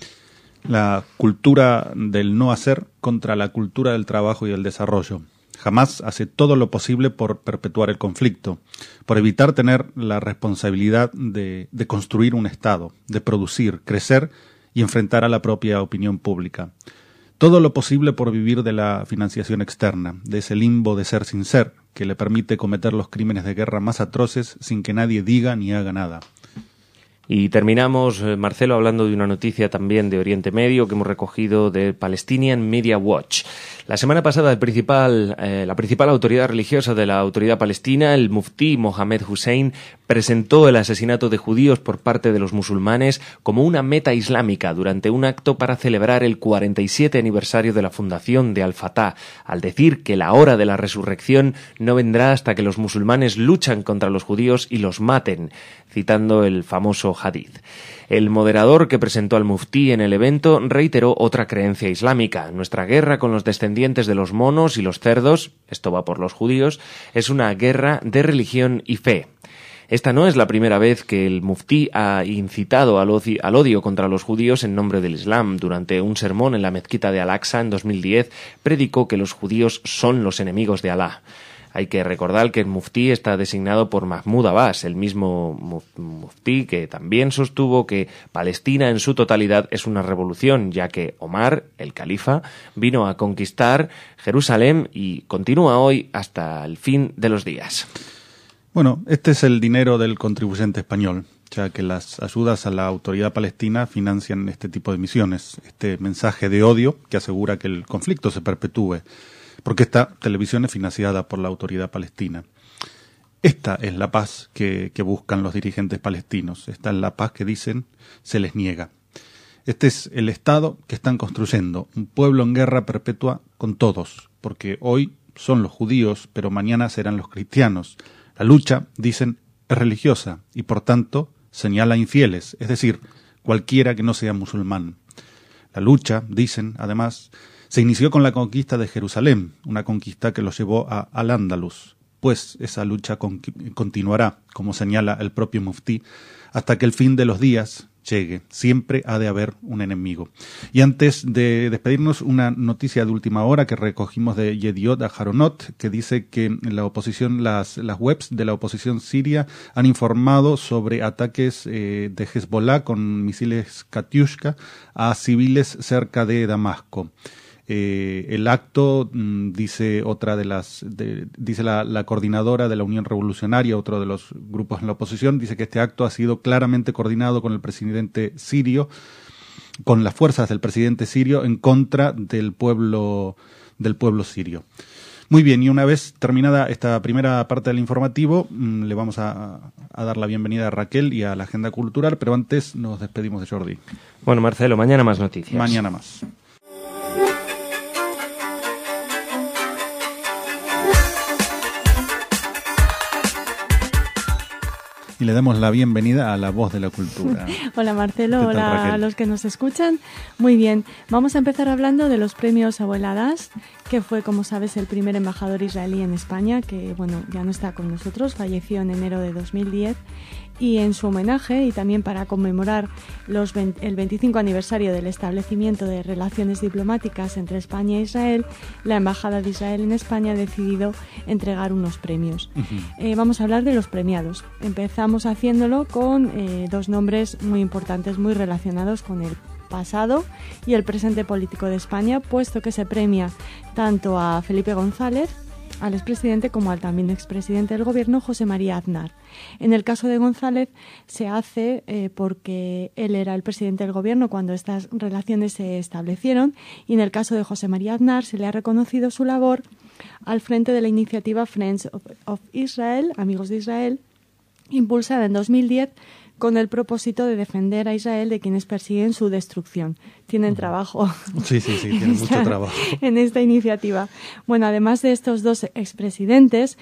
La cultura del no hacer contra la cultura del trabajo y el desarrollo. Hamas hace todo lo posible por perpetuar el conflicto, por evitar tener la responsabilidad de construir un Estado, de producir, crecer y enfrentar a la propia opinión pública. Todo lo posible por vivir de la financiación externa, de ese limbo de ser sin ser, que le permite cometer los crímenes de guerra más atroces sin que nadie diga ni haga nada. Y terminamos, Marcelo, hablando de una noticia también de Oriente Medio que hemos recogido de Palestinian Media Watch. La semana pasada la principal autoridad religiosa de la autoridad palestina, el muftí Mohammed Hussein, presentó el asesinato de judíos por parte de los musulmanes como una meta islámica durante un acto para celebrar el 47 aniversario de la fundación de Al-Fatah, al decir que la hora de la resurrección no vendrá hasta que los musulmanes luchan contra los judíos y los maten, citando el famoso hadith. El moderador que presentó al muftí en el evento reiteró otra creencia islámica. Nuestra guerra con los descendientes de los monos y los cerdos, esto va por los judíos, es una guerra de religión y fe. Esta no es la primera vez que el muftí ha incitado al odio contra los judíos en nombre del Islam. Durante un sermón en la mezquita de Al-Aqsa en 2010, predicó que los judíos son los enemigos de Alá. Hay que recordar que el muftí está designado por Mahmoud Abbas, el mismo muftí que también sostuvo que Palestina en su totalidad es una revolución, ya que Omar, el califa, vino a conquistar Jerusalén y continúa hoy hasta el fin de los días. Bueno, este es el dinero del contribuyente español, ya que las ayudas a la autoridad palestina financian este tipo de misiones, este mensaje de odio que asegura que el conflicto se perpetúe, porque esta televisión es financiada por la autoridad palestina. Esta es la paz que buscan los dirigentes palestinos, esta es la paz que dicen se les niega. Este es el Estado que están construyendo, un pueblo en guerra perpetua con todos, porque hoy son los judíos, pero mañana serán los cristianos. La lucha, dicen, es religiosa y por tanto señala infieles, es decir, cualquiera que no sea musulmán. La lucha, dicen, además, se inició con la conquista de Jerusalén, una conquista que los llevó a Al-Ándalus, pues esa lucha continuará, como señala el propio muftí, hasta que el fin de los días llegue. Siempre ha de haber un enemigo. Y antes de despedirnos, una noticia de última hora que recogimos de Yediot Aharonot, que dice que la oposición, las webs de la oposición siria han informado sobre ataques de Hezbollah con misiles Katyushka a civiles cerca de Damasco. El acto, dice la coordinadora de la Unión Revolucionaria, otro de los grupos en la oposición, dice que este acto ha sido claramente coordinado con el presidente sirio, con las fuerzas del presidente sirio en contra del pueblo sirio. Muy bien, y una vez terminada esta primera parte del informativo, le vamos a dar la bienvenida a Raquel y a la agenda cultural, pero antes nos despedimos de Jordi. Bueno, Marcelo, mañana más noticias. Mañana más. Y le damos la bienvenida a La Voz de la Cultura. Hola Marcelo, hola a los que nos escuchan. Muy bien, vamos a empezar hablando de los premios Abuel Adash, que fue, como sabes, el primer embajador israelí en España, que bueno, ya no está con nosotros, falleció en enero de 2010. Y en su homenaje, y también para conmemorar el 25 aniversario del establecimiento de relaciones diplomáticas entre España e Israel, la Embajada de Israel en España ha decidido entregar unos premios. Vamos a hablar de los premiados. Empezamos haciéndolo con dos nombres muy importantes, muy relacionados con el pasado y el presente político de España, puesto que se premia tanto a Felipe González, al expresidente, como al también expresidente del gobierno, José María Aznar. En el caso de González se hace porque él era el presidente del gobierno cuando estas relaciones se establecieron, y en el caso de José María Aznar se le ha reconocido su labor al frente de la iniciativa Friends of Israel, Amigos de Israel, impulsada en 2010 con el propósito de defender a Israel de quienes persiguen su destrucción. Tienen trabajo. Sí, tienen mucho trabajo. En esta iniciativa. Bueno, además de estos dos expresidentes,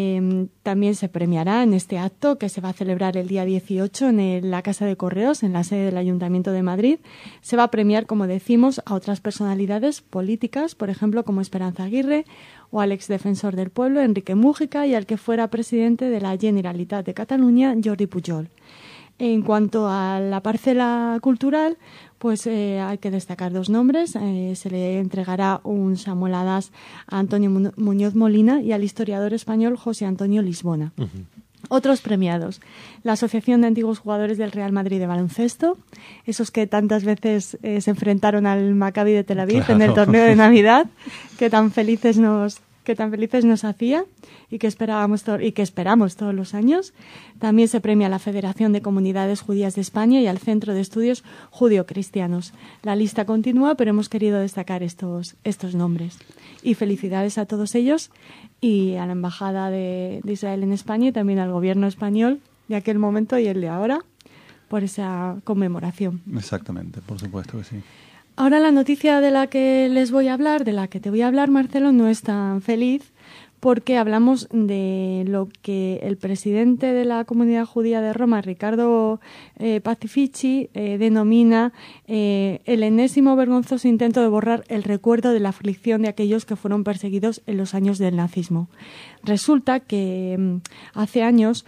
también se premiará en este acto que se va a celebrar el día 18 en la Casa de Correos, en la sede del Ayuntamiento de Madrid. Se va a premiar, como decimos, a otras personalidades políticas, por ejemplo, como Esperanza Aguirre, o al exdefensor del pueblo, Enrique Mújica, y al que fuera presidente de la Generalitat de Cataluña, Jordi Pujol. En cuanto a la parcela cultural, pues hay que destacar dos nombres. Se le entregará un Samuel Adash a Antonio Muñoz Molina y al historiador español José Antonio Lisbona. Otros premiados: la Asociación de Antiguos Jugadores del Real Madrid de Baloncesto, esos que tantas veces se enfrentaron al Maccabi de Tel Aviv en el torneo de Navidad, que tan felices nos hacía y que esperamos todos los años. También se premia a la Federación de Comunidades Judías de España y al Centro de Estudios Judio-Cristianos. La lista continúa, pero hemos querido destacar estos nombres. Y felicidades a todos ellos y a la Embajada de Israel en España y también al gobierno español de aquel momento y el de ahora por esa conmemoración. Exactamente, por supuesto que sí. Ahora la noticia de la que te voy a hablar, Marcelo, no es tan feliz, porque hablamos de lo que el presidente de la Comunidad Judía de Roma, Riccardo Pacifici, denomina el enésimo vergonzoso intento de borrar el recuerdo de la aflicción de aquellos que fueron perseguidos en los años del nazismo. Resulta que hace años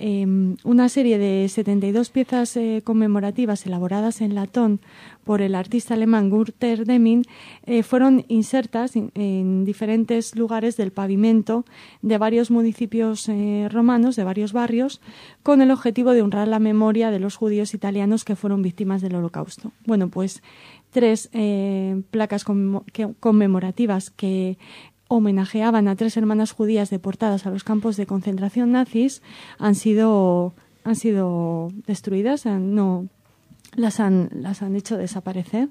una serie de 72 piezas conmemorativas elaboradas en latón por el artista alemán Günter Deming fueron insertas en diferentes lugares del pavimento de varios municipios romanos, de varios barrios, con el objetivo de honrar la memoria de los judíos italianos que fueron víctimas del Holocausto. Bueno, pues 3 placas conmemorativas que homenajeaban a 3 hermanas judías deportadas a los campos de concentración nazis han sido destruidas, las han hecho desaparecer.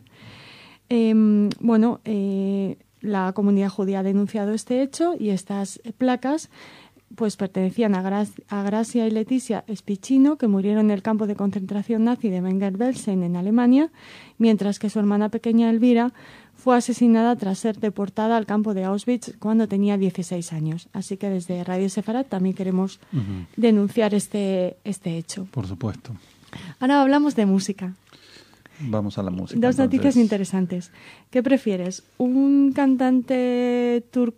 La comunidad judía ha denunciado este hecho y estas placas pues pertenecían a Gracia y Leticia Spicino, que murieron en el campo de concentración nazi de Bergen-Belsen en Alemania, mientras que su hermana pequeña Elvira fue asesinada tras ser deportada al campo de Auschwitz cuando tenía 16 años. Así que desde Radio Sefarad también queremos denunciar este hecho. Por supuesto. Ahora hablamos de música. Vamos a la música. Dos noticias interesantes. ¿Qué prefieres? ¿Un cantante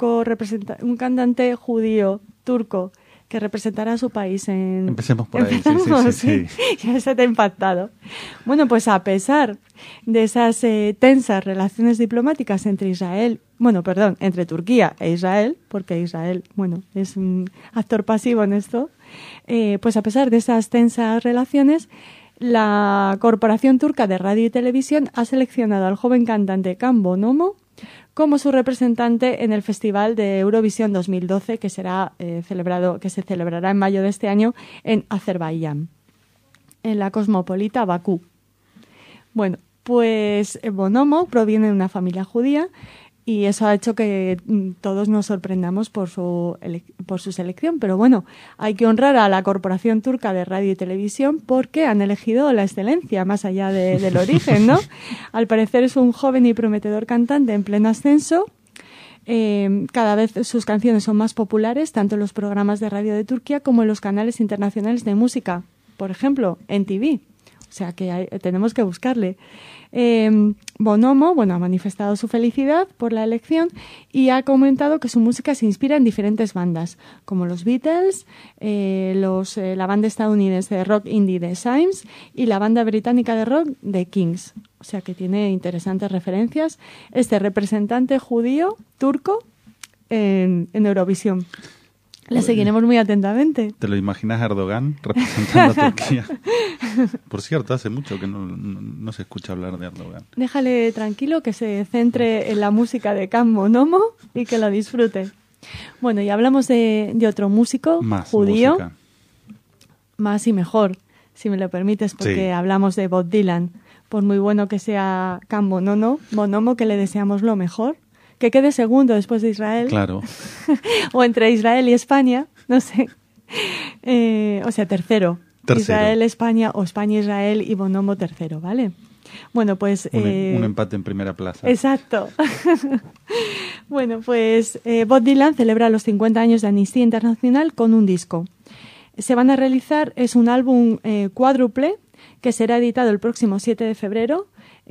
judío turco que representará a su país en... Empecemos por ahí. Sí. Ya se te ha impactado. Bueno, pues a pesar de esas tensas relaciones diplomáticas entre Turquía e Israel, porque Israel, es un actor pasivo en esto, pues a pesar de esas tensas relaciones, la Corporación Turca de Radio y Televisión ha seleccionado al joven cantante Can Bonomo como su representante en el Festival de Eurovisión 2012, que se celebrará en mayo de este año en Azerbaiyán, en la cosmopolita Bakú. Bueno, pues Bonomo proviene de una familia judía y eso ha hecho que todos nos sorprendamos por su selección. Pero bueno, hay que honrar a la Corporación Turca de Radio y Televisión porque han elegido la excelencia más allá del origen, ¿no? Al parecer es un joven y prometedor cantante en pleno ascenso. Cada vez sus canciones son más populares, tanto en los programas de radio de Turquía como en los canales internacionales de música. Por ejemplo, en TV. O sea que tenemos que buscarle. Bonomo, ha manifestado su felicidad por la elección y ha comentado que su música se inspira en diferentes bandas, como los Beatles, la banda estadounidense de rock indie The Symes y la banda británica de rock The Kings. O sea que tiene interesantes referencias. Este representante judío, turco, en Eurovisión. Le seguiremos muy atentamente. ¿Te lo imaginas a Erdogan representando a Turquía? Por cierto, hace mucho que no se escucha hablar de Erdogan. Déjale tranquilo, que se centre en la música de Can Bonomo y que lo disfrute. Bueno, y hablamos de otro músico judío. Música. Más y mejor, si me lo permites, porque sí. Hablamos de Bob Dylan. Por muy bueno que sea Can Bonomo, que le deseamos lo mejor. Que quede segundo después de Israel. Claro. O entre Israel y España, no sé. O sea, tercero. Israel, España, o España, Israel y Bonomo tercero, ¿vale? Bueno, pues... Un empate en primera plaza. Exacto. Bueno, pues Bob Dylan celebra los 50 años de Amnistía Internacional con un disco. Se van a realizar, es un álbum cuádruple que será editado el próximo 7 de febrero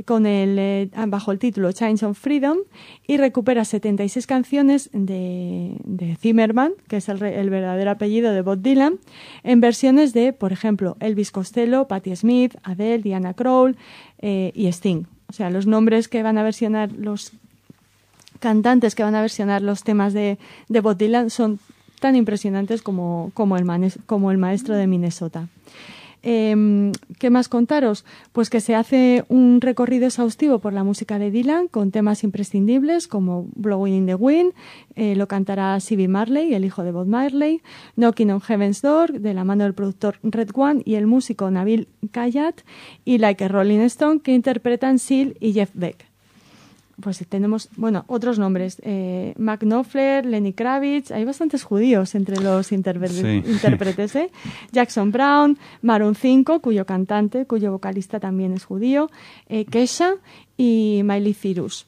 bajo el título Chains of Freedom, y recupera 76 canciones de Zimmerman, que es el verdadero apellido de Bob Dylan, en versiones de, por ejemplo, Elvis Costello, Patti Smith, Adele, Diana Krall y Sting. O sea, los nombres que van a versionar, los cantantes que van a versionar los temas de Bob Dylan son tan impresionantes como el maestro de Minnesota. ¿Qué más contaros? Pues que se hace un recorrido exhaustivo por la música de Dylan con temas imprescindibles como Blowing in the Wind, lo cantará Stevie Marley, el hijo de Bob Marley, Knocking on Heaven's Door, de la mano del productor Red One y el músico Nabil Kayat, y Like a Rolling Stone, que interpretan Seal y Jeff Beck. Pues tenemos, otros nombres, Mark Knopfler, Lenny Kravitz, hay bastantes judíos entre los intérpretes, Jackson Brown, Maroon 5, cuyo vocalista también es judío, Kesha y Miley Cyrus.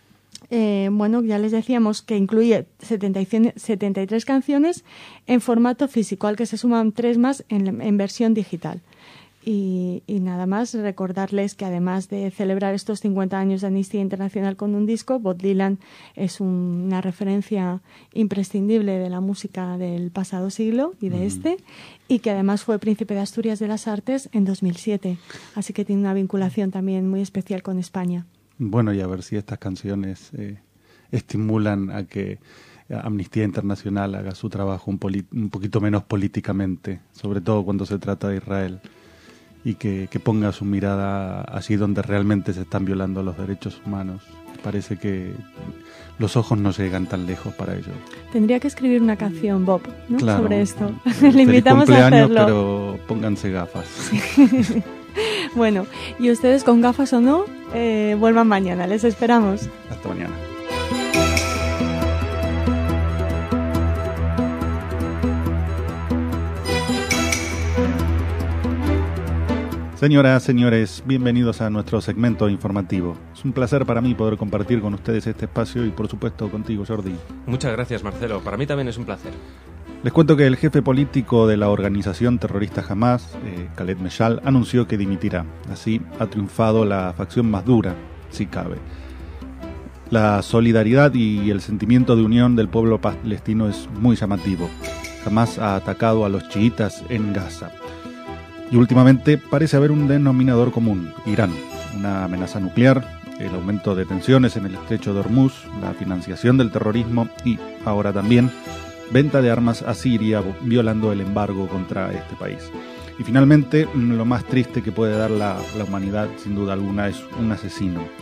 Ya les decíamos que incluye 73 canciones en formato físico, al que se suman 3 más en versión digital. Y nada más, recordarles que además de celebrar estos 50 años de Amnistía Internacional con un disco, Bob Dylan es una referencia imprescindible de la música del pasado siglo y de y que además fue Príncipe de Asturias de las Artes en 2007. Así que tiene una vinculación también muy especial con España. Bueno, y a ver si estas canciones estimulan a que Amnistía Internacional haga su trabajo un poquito menos políticamente, sobre todo cuando se trata de Israel. Y que ponga su mirada allí donde realmente se están violando los derechos humanos. Parece que los ojos no llegan tan lejos para ello. Tendría que escribir una canción, Bob, ¿no? Claro, sobre esto. Le invitamos a hacerlo. Pero pónganse gafas. Sí. Bueno, y ustedes con gafas o no, vuelvan mañana. Les esperamos. Hasta mañana. Señoras, señores, bienvenidos a nuestro segmento informativo. Es un placer para mí poder compartir con ustedes este espacio y, por supuesto, contigo, Jordi. Muchas gracias, Marcelo. Para mí también es un placer. Les cuento que el jefe político de la organización terrorista Hamas, Khaled Meshal, anunció que dimitirá. Así ha triunfado la facción más dura, si cabe. La solidaridad y el sentimiento de unión del pueblo palestino es muy llamativo. Hamas ha atacado a los chiitas en Gaza. Y últimamente parece haber un denominador común: Irán, una amenaza nuclear, el aumento de tensiones en el estrecho de Hormuz, la financiación del terrorismo y, ahora también, venta de armas a Siria, violando el embargo contra este país. Y finalmente, lo más triste que puede dar la humanidad, sin duda alguna, es un asesino.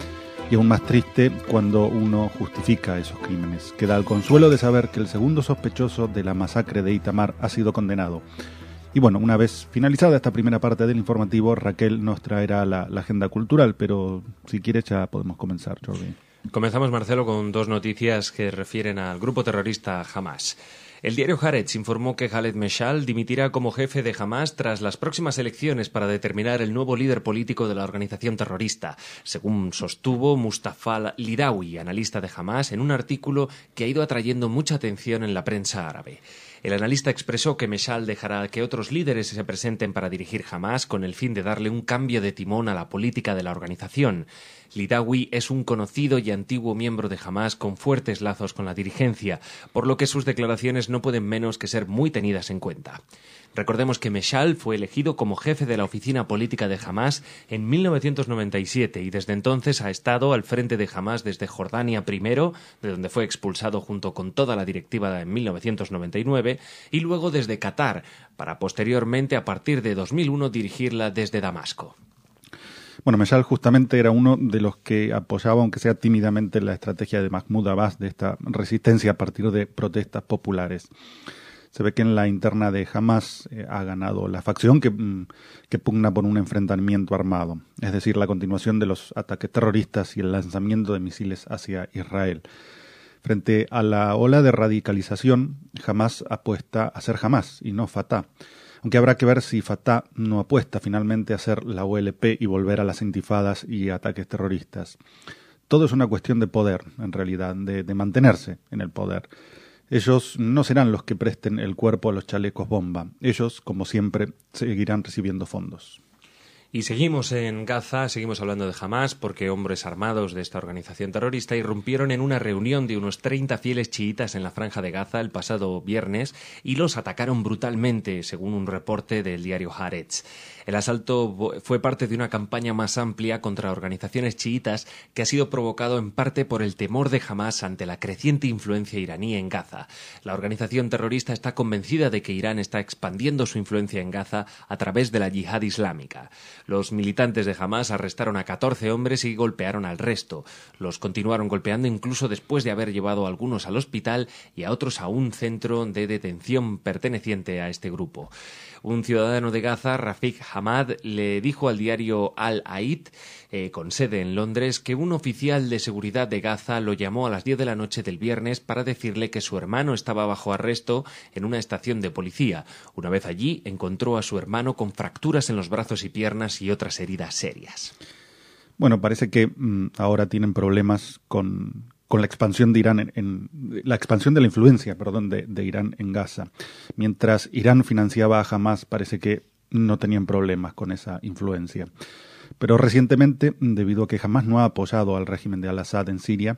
y aún más triste cuando uno justifica esos crímenes. Queda el consuelo de saber que el segundo sospechoso de la masacre de Itamar ha sido condenado. Y bueno, una vez finalizada esta primera parte del informativo, Raquel nos traerá la agenda cultural, pero si quieres ya podemos comenzar, Jordi. Comenzamos, Marcelo, con dos noticias que refieren al grupo terrorista Hamas. El diario Haaretz informó que Khaled Meshal dimitirá como jefe de Hamas tras las próximas elecciones para determinar el nuevo líder político de la organización terrorista, según sostuvo Mustafa al-Lidawi, analista de Hamas, en un artículo que ha ido atrayendo mucha atención en la prensa árabe. El analista expresó que Meshal dejará que otros líderes se presenten para dirigir Hamas con el fin de darle un cambio de timón a la política de la organización. Lidawi es un conocido y antiguo miembro de Hamas con fuertes lazos con la dirigencia, por lo que sus declaraciones no pueden menos que ser muy tenidas en cuenta. Recordemos que Meshal fue elegido como jefe de la oficina política de Hamas en 1997 y desde entonces ha estado al frente de Hamas desde Jordania primero, de donde fue expulsado junto con toda la directiva en 1999, y luego desde Qatar, para posteriormente, a partir de 2001, dirigirla desde Damasco. Bueno, Meshal justamente era uno de los que apoyaba, aunque sea tímidamente, la estrategia de Mahmoud Abbas de esta resistencia a partir de protestas populares. Se ve que en la interna de Hamas ha ganado la facción que pugna por un enfrentamiento armado, es decir, la continuación de los ataques terroristas y el lanzamiento de misiles hacia Israel. Frente a la ola de radicalización, Hamas apuesta a ser Hamas y no Fatah, aunque habrá que ver si Fatah no apuesta finalmente a ser la OLP y volver a las intifadas y ataques terroristas. Todo es una cuestión de poder, en realidad, de mantenerse en el poder. Ellos no serán los que presten el cuerpo a los chalecos bomba. Ellos, como siempre, seguirán recibiendo fondos. Y seguimos en Gaza, seguimos hablando de Hamas, porque hombres armados de esta organización terrorista irrumpieron en una reunión de unos 30 fieles chiitas en la Franja de Gaza el pasado viernes y los atacaron brutalmente, según un reporte del diario Haaretz. El asalto fue parte de una campaña más amplia contra organizaciones chiitas que ha sido provocado en parte por el temor de Hamas ante la creciente influencia iraní en Gaza. La organización terrorista está convencida de que Irán está expandiendo su influencia en Gaza a través de la yihad islámica. Los militantes de Hamas arrestaron a 14 hombres y golpearon al resto. Los continuaron golpeando incluso después de haber llevado a algunos al hospital y a otros a un centro de detención perteneciente a este grupo. Un ciudadano de Gaza, Rafik Hamad, le dijo al diario Al-Aid, con sede en Londres, que un oficial de seguridad de Gaza lo llamó a las 10 de la noche del viernes para decirle que su hermano estaba bajo arresto en una estación de policía. Una vez allí, encontró a su hermano con fracturas en los brazos y piernas y otras heridas serias. Bueno, parece que ahora tienen problemas con la expansión de Irán la expansión de la influencia, de Irán en Gaza. Mientras Irán financiaba a Hamas, parece que no tenían problemas con esa influencia. Pero recientemente, debido a que Hamas no ha apoyado al régimen de al-Assad en Siria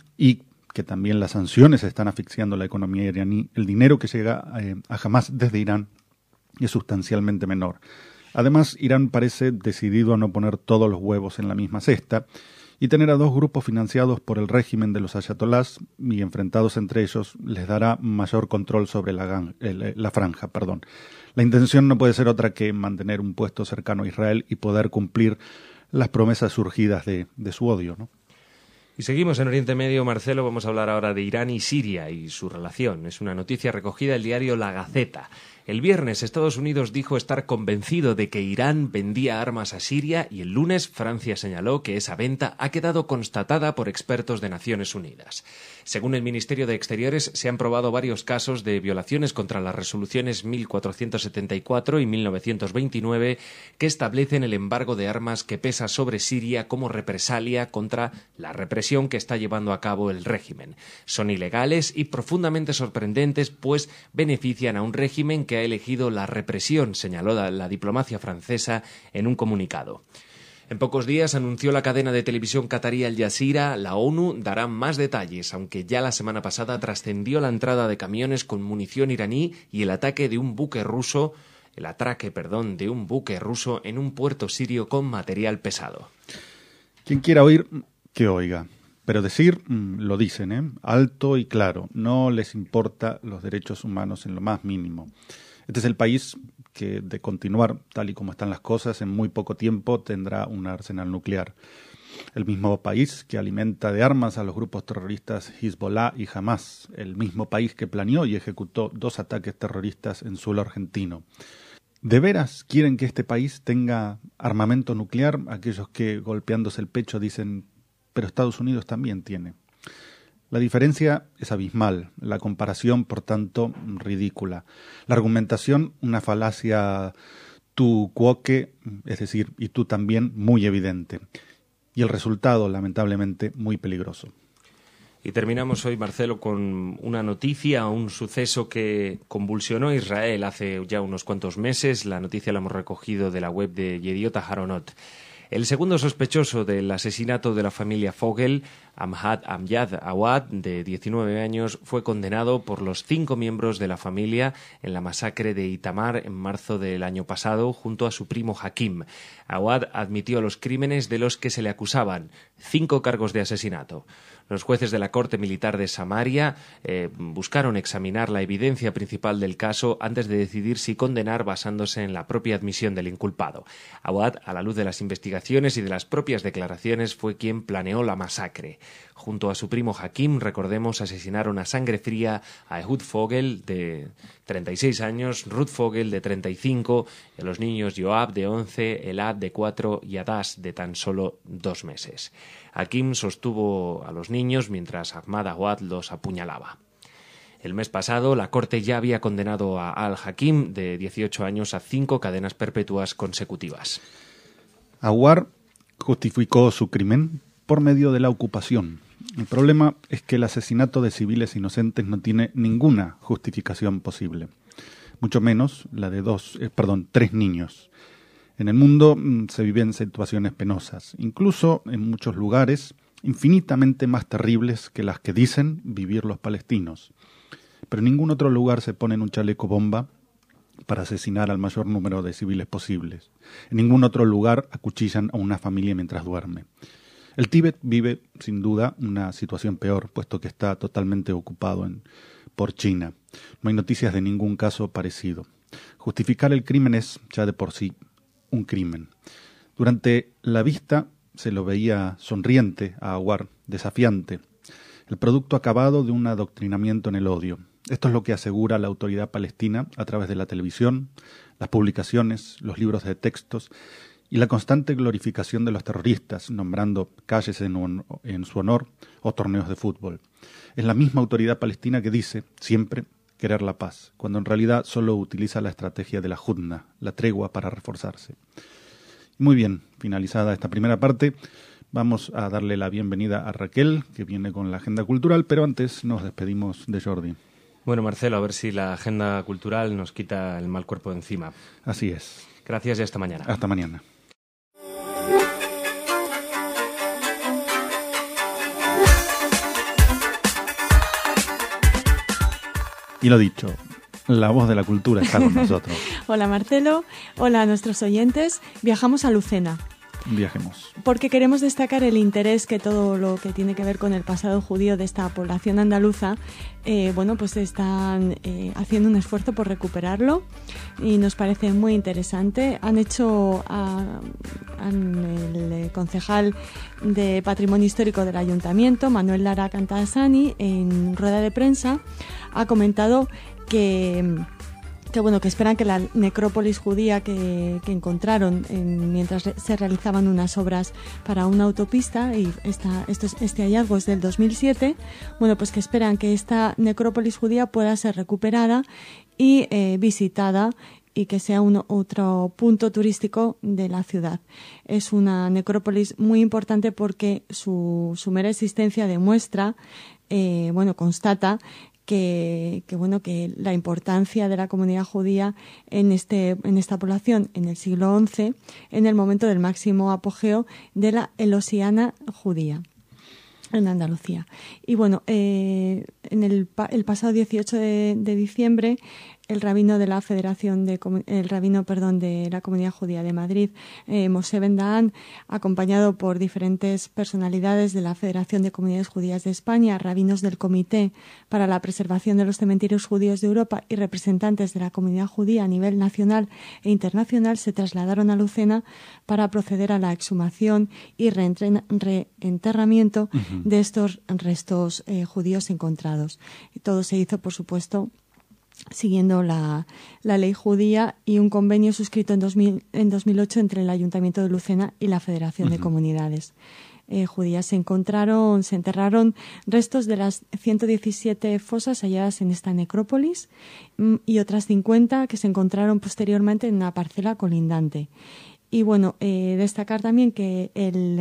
y que también las sanciones están asfixiando la economía iraní, el dinero que llega a Hamas desde Irán es sustancialmente menor. Además, Irán parece decidido a no poner todos los huevos en la misma cesta y tener a dos grupos financiados por el régimen de los ayatolás y enfrentados entre ellos les dará mayor control sobre la franja. La intención no puede ser otra que mantener un puesto cercano a Israel y poder cumplir las promesas surgidas de su odio, ¿no? Y seguimos en Oriente Medio, Marcelo. Vamos a hablar ahora de Irán y Siria y su relación. Es una noticia recogida en el diario La Gaceta. El viernes Estados Unidos dijo estar convencido de que Irán vendía armas a Siria y el lunes Francia señaló que esa venta ha quedado constatada por expertos de Naciones Unidas. Según el Ministerio de Exteriores, se han probado varios casos de violaciones contra las resoluciones 1474 y 1929 que establecen el embargo de armas que pesa sobre Siria como represalia contra la represión que está llevando a cabo el régimen. Son ilegales y profundamente sorprendentes, pues benefician a un régimen que ha elegido la represión, señaló la diplomacia francesa en un comunicado. En pocos días anunció la cadena de televisión catarí Al Jazeera, la ONU dará más detalles, aunque ya la semana pasada trascendió la entrada de camiones con munición iraní y el atraque de un buque ruso en un puerto sirio con material pesado. Quien quiera oír, que oiga. Pero decir, lo dicen, alto y claro, no les importa los derechos humanos en lo más mínimo. Este es el país que, de continuar tal y como están las cosas, en muy poco tiempo tendrá un arsenal nuclear. el mismo país que alimenta de armas a los grupos terroristas Hezbollah y Hamas, el mismo país que planeó y ejecutó 2 ataques terroristas en suelo argentino. ¿De veras quieren que este país tenga armamento nuclear? Aquellos que, golpeándose el pecho, dicen, pero Estados Unidos también tiene. La diferencia es abismal, la comparación, por tanto, ridícula. La argumentación, una falacia tu quoque, es decir, y tú también, muy evidente. Y el resultado, lamentablemente, muy peligroso. Y terminamos hoy, Marcelo, con una noticia, un suceso que convulsionó a Israel hace ya unos cuantos meses. La noticia la hemos recogido de la web de Yediot Aharonot. El segundo sospechoso del asesinato de la familia Fogel, Amjad Awad, de 19 años, fue condenado por los 5 miembros de la familia en la masacre de Itamar en marzo del año pasado, junto a su primo Hakim. Awad admitió los crímenes de los que se le acusaban, 5 cargos de asesinato. Los jueces de la Corte Militar de Samaria buscaron examinar la evidencia principal del caso antes de decidir si condenar basándose en la propia admisión del inculpado. Awad, a la luz de las investigaciones y de las propias declaraciones, fue quien planeó la masacre. Junto a su primo Hakim, recordemos, asesinaron a sangre fría a Ehud Fogel, de 36 años, Ruth Fogel, de 35, y a los niños Yoab, de 11, Elad, de 4 y Adas, de tan solo 2 meses. Hakim sostuvo a los niños mientras Ahmad Awad los apuñalaba. El mes pasado, la Corte ya había condenado a Al-Hakim, de 18 años, a 5 cadenas perpetuas consecutivas. Awad justificó su crimen por medio de la ocupación. El problema es que el asesinato de civiles inocentes no tiene ninguna justificación posible, mucho menos la de 3 niños. En el mundo se viven situaciones penosas, incluso en muchos lugares infinitamente más terribles que las que dicen vivir los palestinos. Pero en ningún otro lugar se pone en un chaleco bomba para asesinar al mayor número de civiles posibles. En ningún otro lugar acuchillan a una familia mientras duerme. El Tíbet vive, sin duda, una situación peor, puesto que está totalmente ocupado por China. No hay noticias de ningún caso parecido. Justificar el crimen es, ya de por sí, un crimen. Durante la vista se lo veía sonriente a Awad, desafiante, el producto acabado de un adoctrinamiento en el odio. Esto es lo que asegura la autoridad palestina a través de la televisión, las publicaciones, los libros de textos y la constante glorificación de los terroristas, nombrando calles en su honor o torneos de fútbol. Es la misma autoridad palestina que dice siempre querer la paz, cuando en realidad solo utiliza la estrategia de la hudna, la tregua, para reforzarse. Muy bien, finalizada esta primera parte, vamos a darle la bienvenida a Raquel, que viene con la agenda cultural, pero antes nos despedimos de Jordi. Bueno, Marcelo, a ver si la agenda cultural nos quita el mal cuerpo de encima. Así es. Gracias y hasta mañana. Hasta mañana. Y lo dicho, la voz de la cultura está con nosotros. Hola Marcelo, hola a nuestros oyentes. Viajamos a Lucena. Viajemos. Porque queremos destacar el interés que todo lo que tiene que ver con el pasado judío de esta población andaluza, pues están haciendo un esfuerzo por recuperarlo y nos parece muy interesante. Han hecho el concejal de Patrimonio Histórico del Ayuntamiento, Manuel Lara Cantasani, en rueda de prensa, ha comentado que esperan que la necrópolis judía que encontraron mientras se realizaban unas obras para una autopista, y este hallazgo es del 2007, pues que esperan que esta necrópolis judía pueda ser recuperada y visitada y que sea otro punto turístico de la ciudad. Es una necrópolis muy importante porque su mera existencia demuestra, constata que la importancia de la comunidad judía en esta población en el siglo XI, en el momento del máximo apogeo de la elosiana judía en Andalucía. Y el pasado 18 de diciembre el rabino de la Federación de la Comunidad Judía de Madrid, Moshe Ben Dahan, acompañado por diferentes personalidades de la Federación de Comunidades Judías de España, rabinos del Comité para la Preservación de los Cementerios Judíos de Europa y representantes de la comunidad judía a nivel nacional e internacional, se trasladaron a Lucena para proceder a la exhumación y reenterramiento de estos restos judíos encontrados. Todo se hizo, por supuesto, siguiendo la ley judía y un convenio suscrito en 2008 entre el Ayuntamiento de Lucena y la Federación de Comunidades Judías. Se enterraron restos de las 117 fosas halladas en esta necrópolis y otras 50 que se encontraron posteriormente en una parcela colindante. Y bueno, destacar también que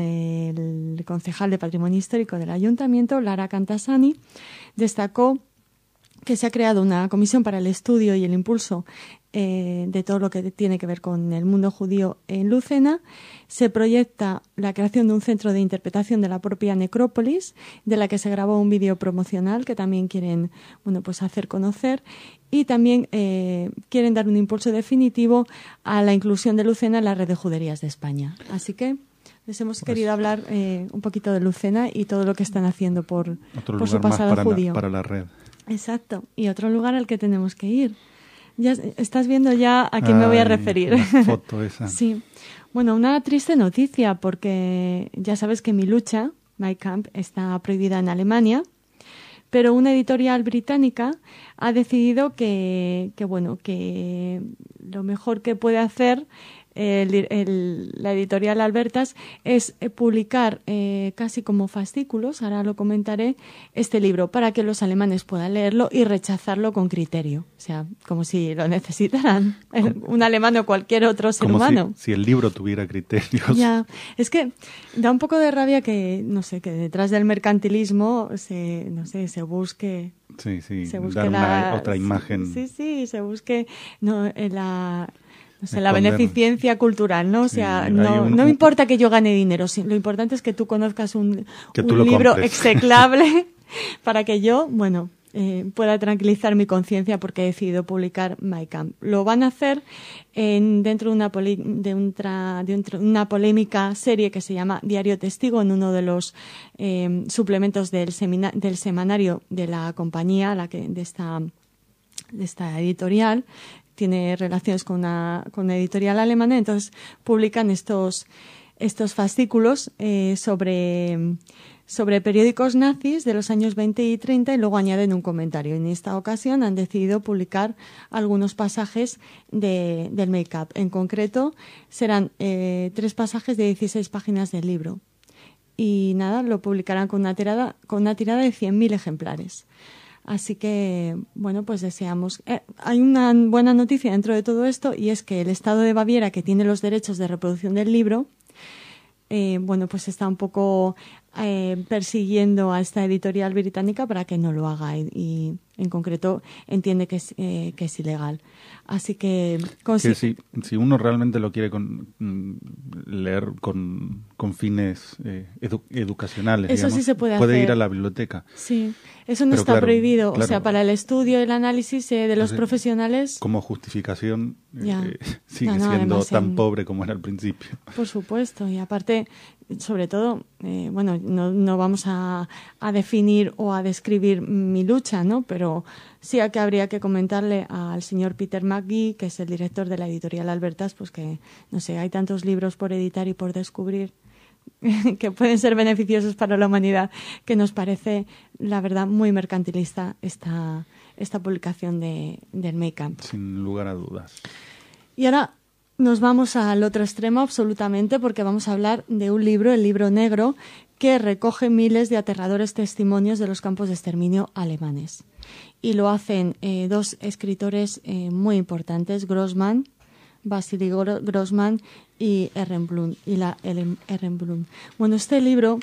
el concejal de Patrimonio Histórico del Ayuntamiento, Lara Cantasani, destacó que se ha creado una comisión para el estudio y el impulso de todo lo que tiene que ver con el mundo judío en Lucena. Se proyecta la creación de un centro de interpretación de la propia necrópolis, de la que se grabó un vídeo promocional que también quieren hacer conocer, y también quieren dar un impulso definitivo a la inclusión de Lucena en la red de juderías de España. Así que les hemos querido hablar un poquito de Lucena y todo lo que están haciendo por su pasado judío. Para la red. Exacto. Y otro lugar al que tenemos que ir. Ya estás viendo ya a quién me voy a referir. La foto esa. Sí. Bueno, una triste noticia, porque ya sabes que Mi Lucha, My Camp, está prohibida en Alemania, pero una editorial británica ha decidido que lo mejor que puede hacer la editorial Albertas es publicar casi como fascículos, ahora lo comentaré, este libro para que los alemanes puedan leerlo y rechazarlo con criterio. O sea, como si lo necesitaran un alemán o cualquier otro ser humano. Si el libro tuviera criterios. Ya, es que da un poco de rabia que detrás del mercantilismo se busque... Sí, dar otra imagen. Sí, se busque la beneficencia cultural, ¿no? O sea, sí, no me importa que yo gane dinero, lo importante es que tú conozcas un libro execrable para que yo, pueda tranquilizar mi conciencia porque he decidido publicar My Camp. Lo van a hacer dentro de una polémica serie que se llama Diario Testigo, en uno de los suplementos del semanario de la compañía, de esta editorial. Tiene relaciones con una editorial alemana, entonces publican estos fascículos sobre periódicos nazis de los años 20 y 30 y luego añaden un comentario. En esta ocasión han decidido publicar algunos pasajes del Make-up. En concreto, serán 3 pasajes de 16 páginas del libro. Y nada, lo publicarán con una tirada de 100.000 ejemplares. Así que, pues deseamos... hay una buena noticia dentro de todo esto, y es que el Estado de Baviera, que tiene los derechos de reproducción del libro, pues está un poco persiguiendo a esta editorial británica para que no lo haga y en concreto entiende que es ilegal. Así que... si uno realmente lo quiere leer con fines educacionales, eso sí se puede hacer. Puede ir a la biblioteca. Sí, eso no está prohibido. Claro. O sea, para el estudio y el análisis de los profesionales... Como justificación sigue siendo tan pobre como era al principio. Por supuesto, y aparte, sobre todo, no vamos a definir o a describir Mi Lucha, ¿no? Pero sí que habría que comentarle al señor Peter McGee, que es el director de la editorial Albertas, pues que, hay tantos libros por editar y por descubrir que pueden ser beneficiosos para la humanidad, que nos parece, la verdad, muy mercantilista esta publicación del Make-up. Sin lugar a dudas. Y ahora nos vamos al otro extremo absolutamente, porque vamos a hablar de un libro, el Libro Negro, que recoge miles de aterradores testimonios de los campos de exterminio alemanes. Y lo hacen 2 escritores muy importantes, Vasily Grossman y Ehrenblum. Bueno, este libro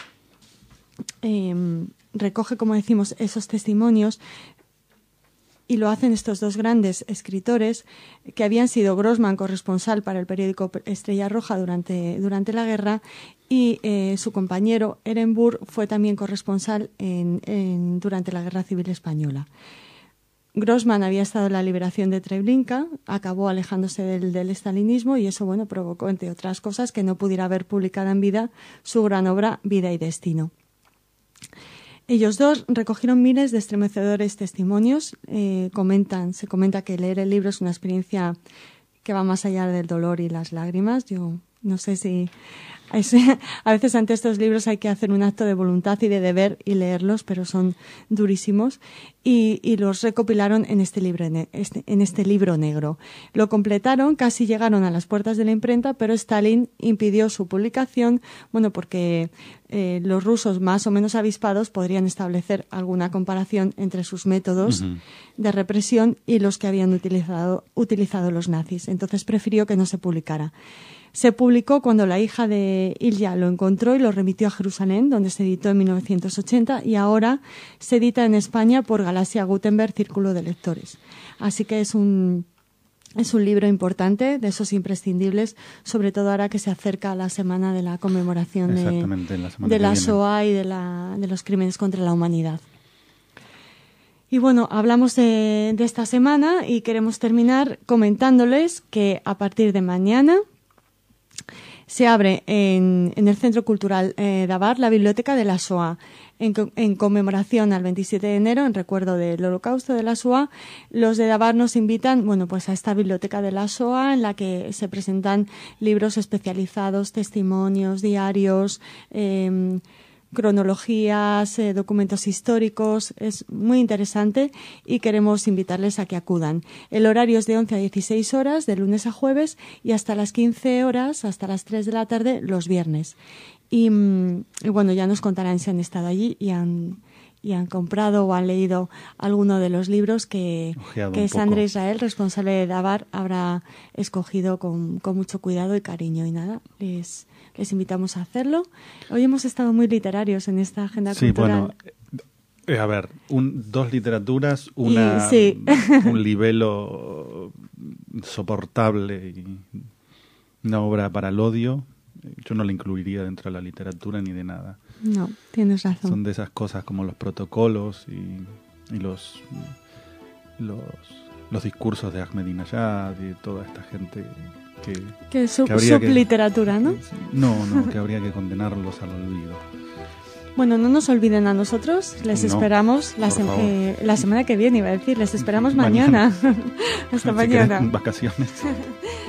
recoge, como decimos, esos testimonios, y lo hacen estos 2 grandes escritores que habían sido Grossman corresponsal para el periódico Estrella Roja durante la guerra, y su compañero Ehrenburg fue también corresponsal durante la Guerra Civil Española. Grossman había estado en la liberación de Treblinka, acabó alejándose del estalinismo y eso, bueno, provocó, entre otras cosas, que no pudiera haber publicado en vida su gran obra Vida y Destino. Ellos dos recogieron miles de estremecedores testimonios. Se comenta que leer el libro es una experiencia que va más allá del dolor y las lágrimas. Yo no sé si... A veces ante estos libros hay que hacer un acto de voluntad y de deber y leerlos, pero son durísimos. Y los recopilaron en este libro negro. Lo completaron, casi llegaron a las puertas de la imprenta, pero Stalin impidió su publicación, bueno, porque los rusos más o menos avispados podrían establecer alguna comparación entre sus métodos de represión y los que habían utilizado los nazis. Entonces prefirió que no se publicara. Se publicó cuando la hija de Ilya lo encontró y lo remitió a Jerusalén, donde se editó en 1980, y ahora se edita en España por Galaxia Gutenberg Círculo de Lectores. Así que es un libro importante, de esos imprescindibles, sobre todo ahora que se acerca la semana de la conmemoración de la Shoah y de los crímenes contra la humanidad. Y bueno, hablamos de esta semana y queremos terminar comentándoles que a partir de mañana se abre en el Centro Cultural Davar la Biblioteca de la Shoah. En conmemoración al 27 de enero, en recuerdo del Holocausto de la Shoah, los de Davar nos invitan, bueno, pues a esta Biblioteca de la Shoah en la que se presentan libros especializados, testimonios, diarios, cronologías, documentos históricos. Es muy interesante y queremos invitarles a que acudan. El horario es de 11 a 16 horas, de lunes a jueves, y hasta las 15 horas, hasta las 3 de la tarde, los viernes. Y bueno, ya nos contarán si han estado allí y han comprado o han leído alguno de los libros que Sandra Israel, responsable de Davar, habrá escogido con mucho cuidado y cariño. Y nada, les invitamos a hacerlo. Hoy hemos estado muy literarios en esta agenda cultural. Bueno, a ver, dos literaturas, un libelo soportable y una obra para el odio. Yo no la incluiría dentro de la literatura ni de nada. No, tienes razón. Son de esas cosas como los protocolos y los discursos de Ahmadinejad y de toda esta gente que es subliteratura, ¿no? No, que habría que condenarlos al olvido. Bueno, no nos olviden a nosotros, les esperamos la semana que viene, iba a decir, les esperamos mañana. Hasta mañana. Vacaciones.